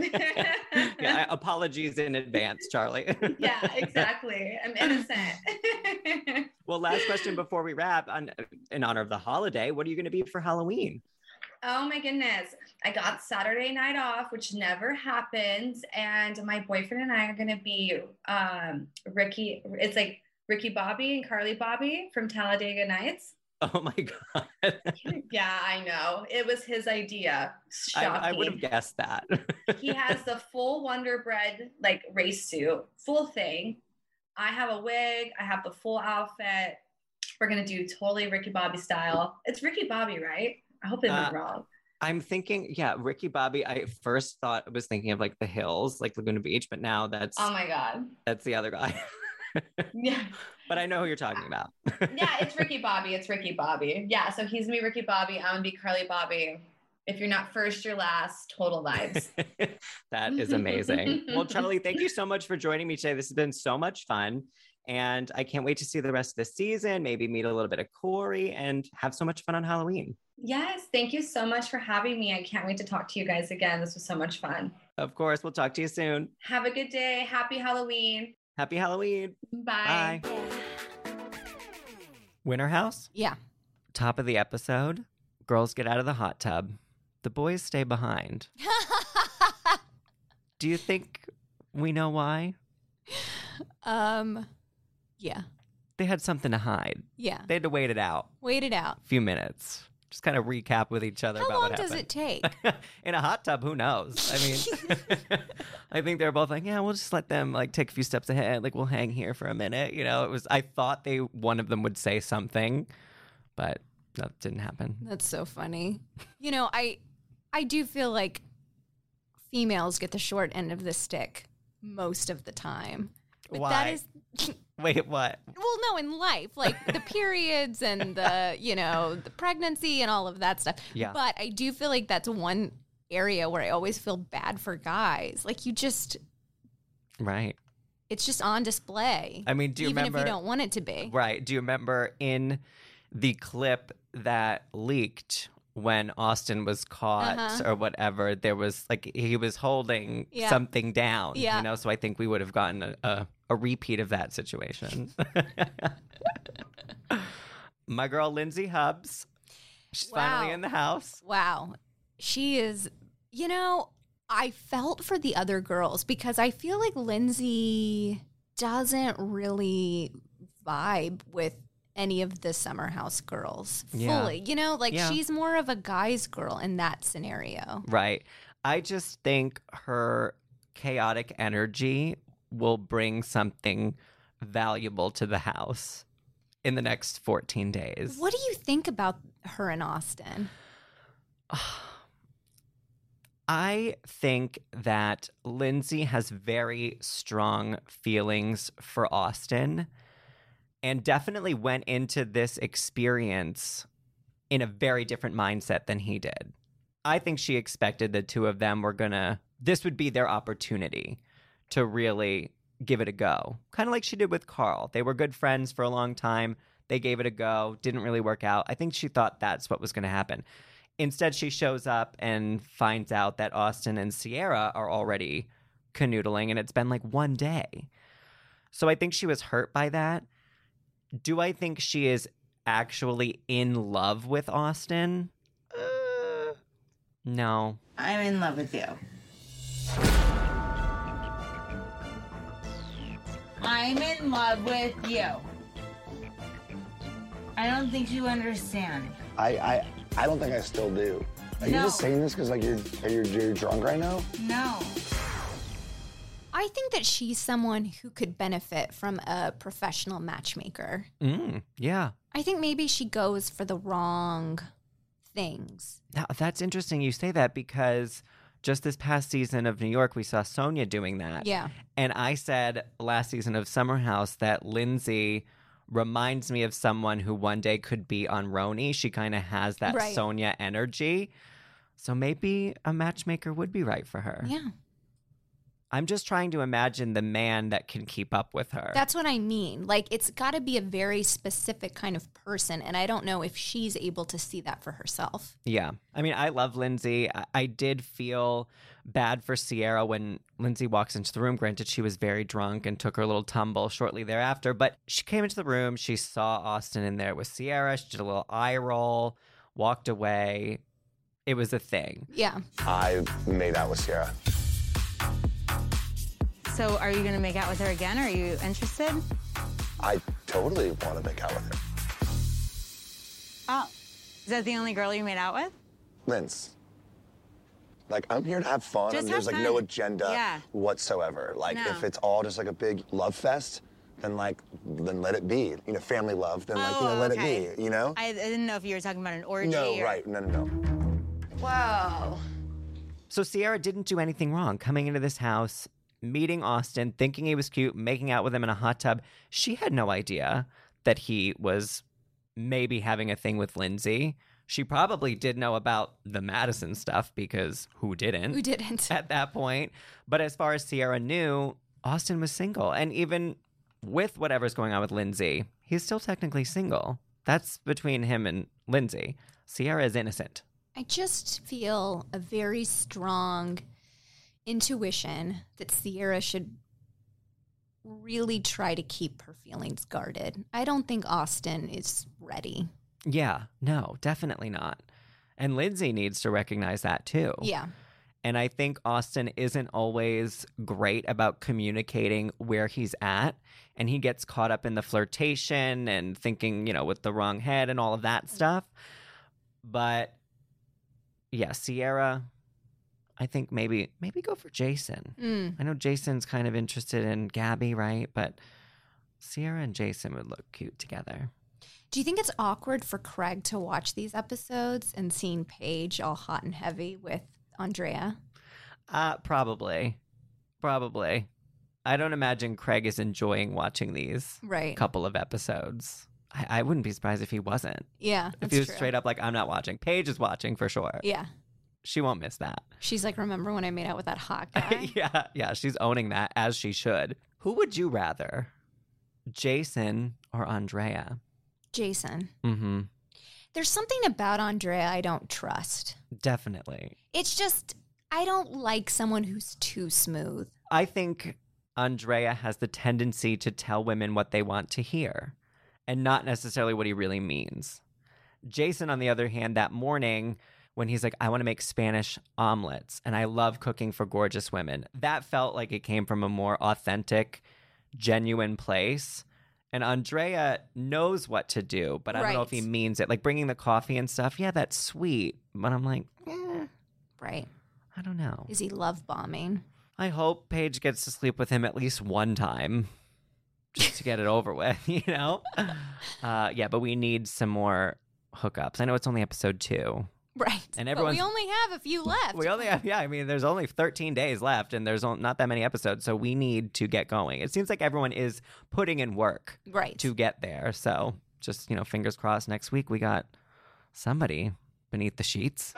Yeah, I- apologies in advance, Charlie. Yeah, exactly. I'm innocent. Well, last question before we wrap. On, in honor of the holiday, what are you going to be for Halloween? Oh my goodness. I got Saturday night off, which never happens. And my boyfriend and I are going to be um, Ricky. It's like Ricky Bobby and Carly Bobby from Talladega Nights. Oh my God. Yeah, I know. It was his idea. I, Shocking. I would have guessed that. He has the full Wonder Bread like race suit, full thing. I have a wig. I have the full outfit. We're going to do totally Ricky Bobby style. It's Ricky Bobby, right? I hope I'm not Uh, wrong. I'm thinking, yeah, Ricky Bobby. I first thought I was thinking of like the hills, like Laguna Beach, but now that's Oh my God. that's the other guy. Yeah. But I know who you're talking about. Yeah, it's Ricky Bobby. It's Ricky Bobby. Yeah, so he's gonna be Ricky Bobby. I'm gonna be Carly Bobby. If you're not first, you're last. Total vibes. That is amazing. Well, Charlie, thank you so much for joining me today. This has been so much fun. And I can't wait to see the rest of the season, maybe meet a little bit of Corey and have so much fun on Halloween. Yes, thank you so much for having me. I can't wait to talk to you guys again. This was so much fun. Of course, we'll talk to you soon. Have a good day. Happy Halloween. Happy Halloween. Bye. Bye. Winter House? Yeah. Top of the episode. Girls get out of the hot tub. The boys stay behind. Do you think we know why? Um, yeah. They had something to hide. Yeah. They had to wait it out. Wait it out. A few minutes. Just kind of recap with each other How about long what does happened. it take? In a hot tub, who knows? I mean, I think they're both like, yeah, we'll just let them like take a few steps ahead. Like we'll hang here for a minute. You know, it was, I thought they, one of them would say something, but that didn't happen. That's so funny. You know, I, I do feel like females get the short end of the stick most of the time. But Why? that is Wait, what? well, no, in life, like the periods and the, you know, the pregnancy and all of that stuff. Yeah. But I do feel like that's one area where I always feel bad for guys. Like you just, Right. it's just on display. I mean, do you even remember? if you don't want it to be. Right. Do you remember in the clip that leaked when Austin was caught Uh-huh. or whatever, there was like he was holding Yeah. something down. Yeah. You know, so I think we would have gotten a, a, a repeat of that situation. My girl Lindsay Hubbs. She's finally Wow. in the house. Wow. She is, you know, I felt for the other girls because I feel like Lindsay doesn't really vibe with any of the Summer House girls Yeah. fully. You know, like Yeah. she's more of a guy's girl in that scenario. Right. I just think her chaotic energy will bring something valuable to the house in the next fourteen days. What do you think about her in Austin? I think that Lindsay has very strong feelings for Austin and definitely went into this experience in a very different mindset than he did. I think she expected the two of them were gonna, this would be their opportunity to really give it a go. Kind of like she did with Carl. They were good friends for a long time. They gave it a go, didn't really work out. I think she thought that's what was going to happen. Instead, she shows up and finds out that Austin and Sierra are already canoodling, and it's been like one day. So I think she was hurt by that. Do I think she is actually in love with Austin? Uh, no. I'm in love with you. I'm in love with you. I don't think you understand. I, I, I don't think I still do. Are you No. just saying this because like you're, are you you're drunk right now? No. I think that she's someone who could benefit from a professional matchmaker. Mm, yeah. I think maybe she goes for the wrong things. Now, that's interesting you say that because just this past season of New York, we saw Sonia doing that. Yeah. And I said last season of Summer House that Lindsay reminds me of someone who one day could be on Roni. She kind of has that Right. Sonia energy. So maybe a matchmaker would be right for her. Yeah. I'm just trying to imagine the man that can keep up with her. That's what I mean. Like, it's got to be a very specific kind of person. And I don't know if she's able to see that for herself. Yeah. I mean, I love Lindsay. I, I did feel bad for Sierra when Lindsay walks into the room. Granted, she was very drunk and took her little tumble shortly thereafter. But she came into the room. She saw Austin in there with Sierra. She did a little eye roll, walked away. It was a thing. Yeah. I made out with Sierra. So are you going to make out with her again? Are you interested? I totally want to make out with her. Oh, is that the only girl you made out with? Linz. Like, I'm here to have fun. Just and there's have like no fun. agenda Yeah. whatsoever. Like, No. if it's all just like a big love fest, then like, then let it be. You know, family love, then like, you know, Oh, let okay. it be, you know? I, I didn't know if you were talking about an orgy. No, or... right, no, no, no. Whoa. So Sierra didn't do anything wrong coming into this house, meeting Austin, thinking he was cute, making out with him in a hot tub. She had no idea that he was maybe having a thing with Lindsay. She probably did know about the Madison stuff because who didn't? Who didn't? At that point. But as far as Sierra knew, Austin was single. And even with whatever's going on with Lindsay, he's still technically single. That's between him and Lindsay. Sierra is innocent. I just feel a very strong intuition that Sierra should really try to keep her feelings guarded. I don't think Austin is ready. Yeah, no, definitely not. And Lindsay needs to recognize that too. Yeah. And I think Austin isn't always great about communicating where he's at. And he gets caught up in the flirtation and thinking, you know, with the wrong head and all of that stuff. But yeah, Sierra, I think maybe maybe go for Jason. Mm. I know Jason's kind of interested in Gabby, right? But Sierra and Jason would look cute together. Do you think it's awkward for Craig to watch these episodes and seeing Paige all hot and heavy with Andrea? Uh, probably. Probably. I don't imagine Craig is enjoying watching these right. couple of episodes. I, I wouldn't be surprised if he wasn't. Yeah, If that's he was true. straight up like, I'm not watching. Paige is watching for sure. Yeah. She won't miss that. She's like, remember when I made out with that hot guy? yeah, yeah, she's owning that as she should. Who would you rather, Jason or Andrea? Jason. Mm-hmm. There's something about Andrea I don't trust. Definitely. It's just, I don't like someone who's too smooth. I think Andrea has the tendency to tell women what they want to hear and not necessarily what he really means. Jason, on the other hand, that morning when he's like, I want to make Spanish omelets and I love cooking for gorgeous women, that felt like it came from a more authentic, genuine place. And Andrea knows what to do, but I don't know if he Right. means it. Like bringing the coffee and stuff, yeah, that's sweet. But I'm like, eh, Right. I don't know. Is he love bombing? I hope Paige gets to sleep with him at least one time just to get it over with, you know? Uh, yeah, but we need some more hookups. I know it's only episode two. Right. And But everyone's- we only have a few left. We only have, yeah, I mean, there's only thirteen days left and there's on- not that many episodes, so we need to get going. It seems like everyone is putting in work Right. to get there. So just, you know, fingers crossed next week we got somebody beneath the sheets.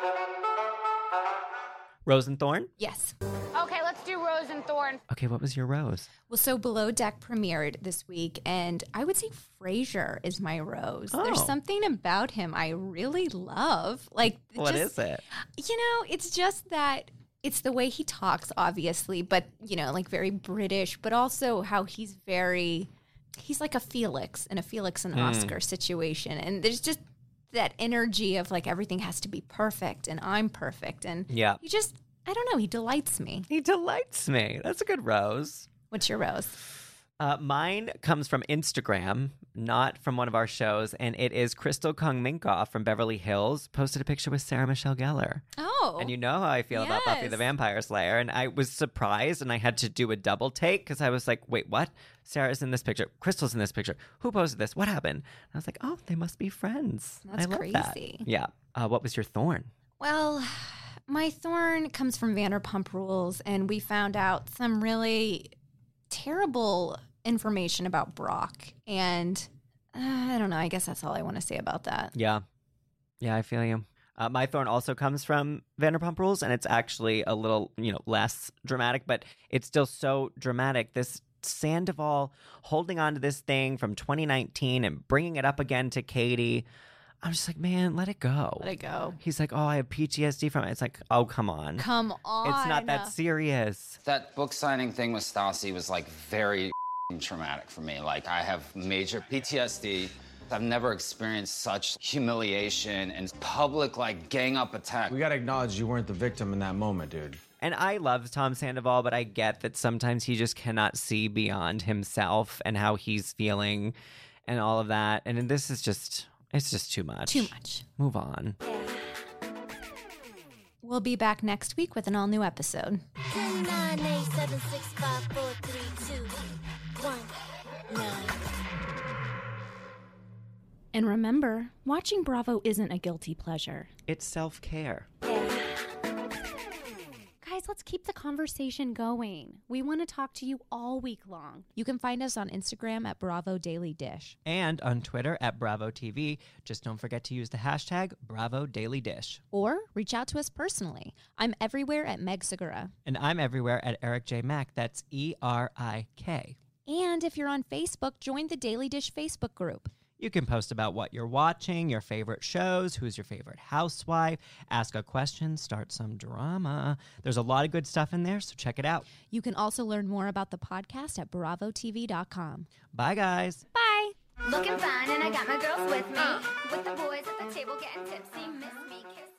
Rose and Thorn? Yes. Okay, let's do Rose and Thorn. Okay, what was your rose? Well, so Below Deck premiered this week, and I would say Frasier is my rose. Oh. There's something about him I really love. Like, What just, is it? You know, it's just that it's the way he talks, obviously, but, you know, like very British, but also how he's very, he's like a Felix in a Felix and Mm. Oscar situation. And there's just that energy of like everything has to be perfect and I'm perfect. And Yeah. he just, I don't know, he delights me. He delights me. That's a good rose. What's your rose? Uh, mine comes from Instagram, not from one of our shows, and it is Crystal Kung Minkoff from Beverly Hills posted a picture with Sarah Michelle Gellar. Oh. And you know how I feel about Buffy Yes. the Vampire Slayer. And I was surprised and I had to do a double take because I was like, wait, what? Sarah's in this picture. Crystal's in this picture. Who posted this? What happened? And I was like, oh, they must be friends. That's I love that. crazy. Yeah. Uh, what was your thorn? Well, my thorn comes from Vanderpump Rules, and we found out some really terrible information about Brock. And uh, I don't know. I guess that's all I want to say about that. Yeah. Yeah, I feel you. Uh, my thorn also comes from Vanderpump Rules, and it's actually a little, you know, less dramatic, but it's still so dramatic. This Sandoval holding on to this thing from twenty nineteen and bringing it up again to Katie. I'm just like, man, let it go. Let it go. He's like, oh, I have P T S D from it. It's like, oh, come on. Come on. It's not that serious. That book signing thing with Stassi was like very traumatic for me. Like I have major P T S D. I've never experienced such humiliation and public like gang up attack. We gotta acknowledge you weren't the victim in that moment, dude. And I love Tom Sandoval, but I get that sometimes he just cannot see beyond himself and how he's feeling and all of that. And this is just, it's just too much. Too much. Move on. We'll be back next week with an all new episode. ten, nine, eight, seven, six, five, four, three, two, one, nine. And remember, watching Bravo isn't a guilty pleasure. It's self-care. Guys, Guys, let's keep the conversation going. We want to talk to you all week long. You can find us on Instagram at Bravo Daily Dish. And on Twitter at Bravo T V. Just don't forget to use the hashtag Bravo Daily Dish. Or reach out to us personally. I'm everywhere at Meg Segura. And I'm everywhere at Eric J. Mack. That's E R I K. And if you're on Facebook, join the Daily Dish Facebook group. You can post about what you're watching, your favorite shows, who's your favorite housewife, ask a question, start some drama. There's a lot of good stuff in there, so check it out. You can also learn more about the podcast at bravo t v dot com. Bye, guys. Bye. Looking fine, and I got my girls with me. With the boys at the table getting tipsy. Miss me, kiss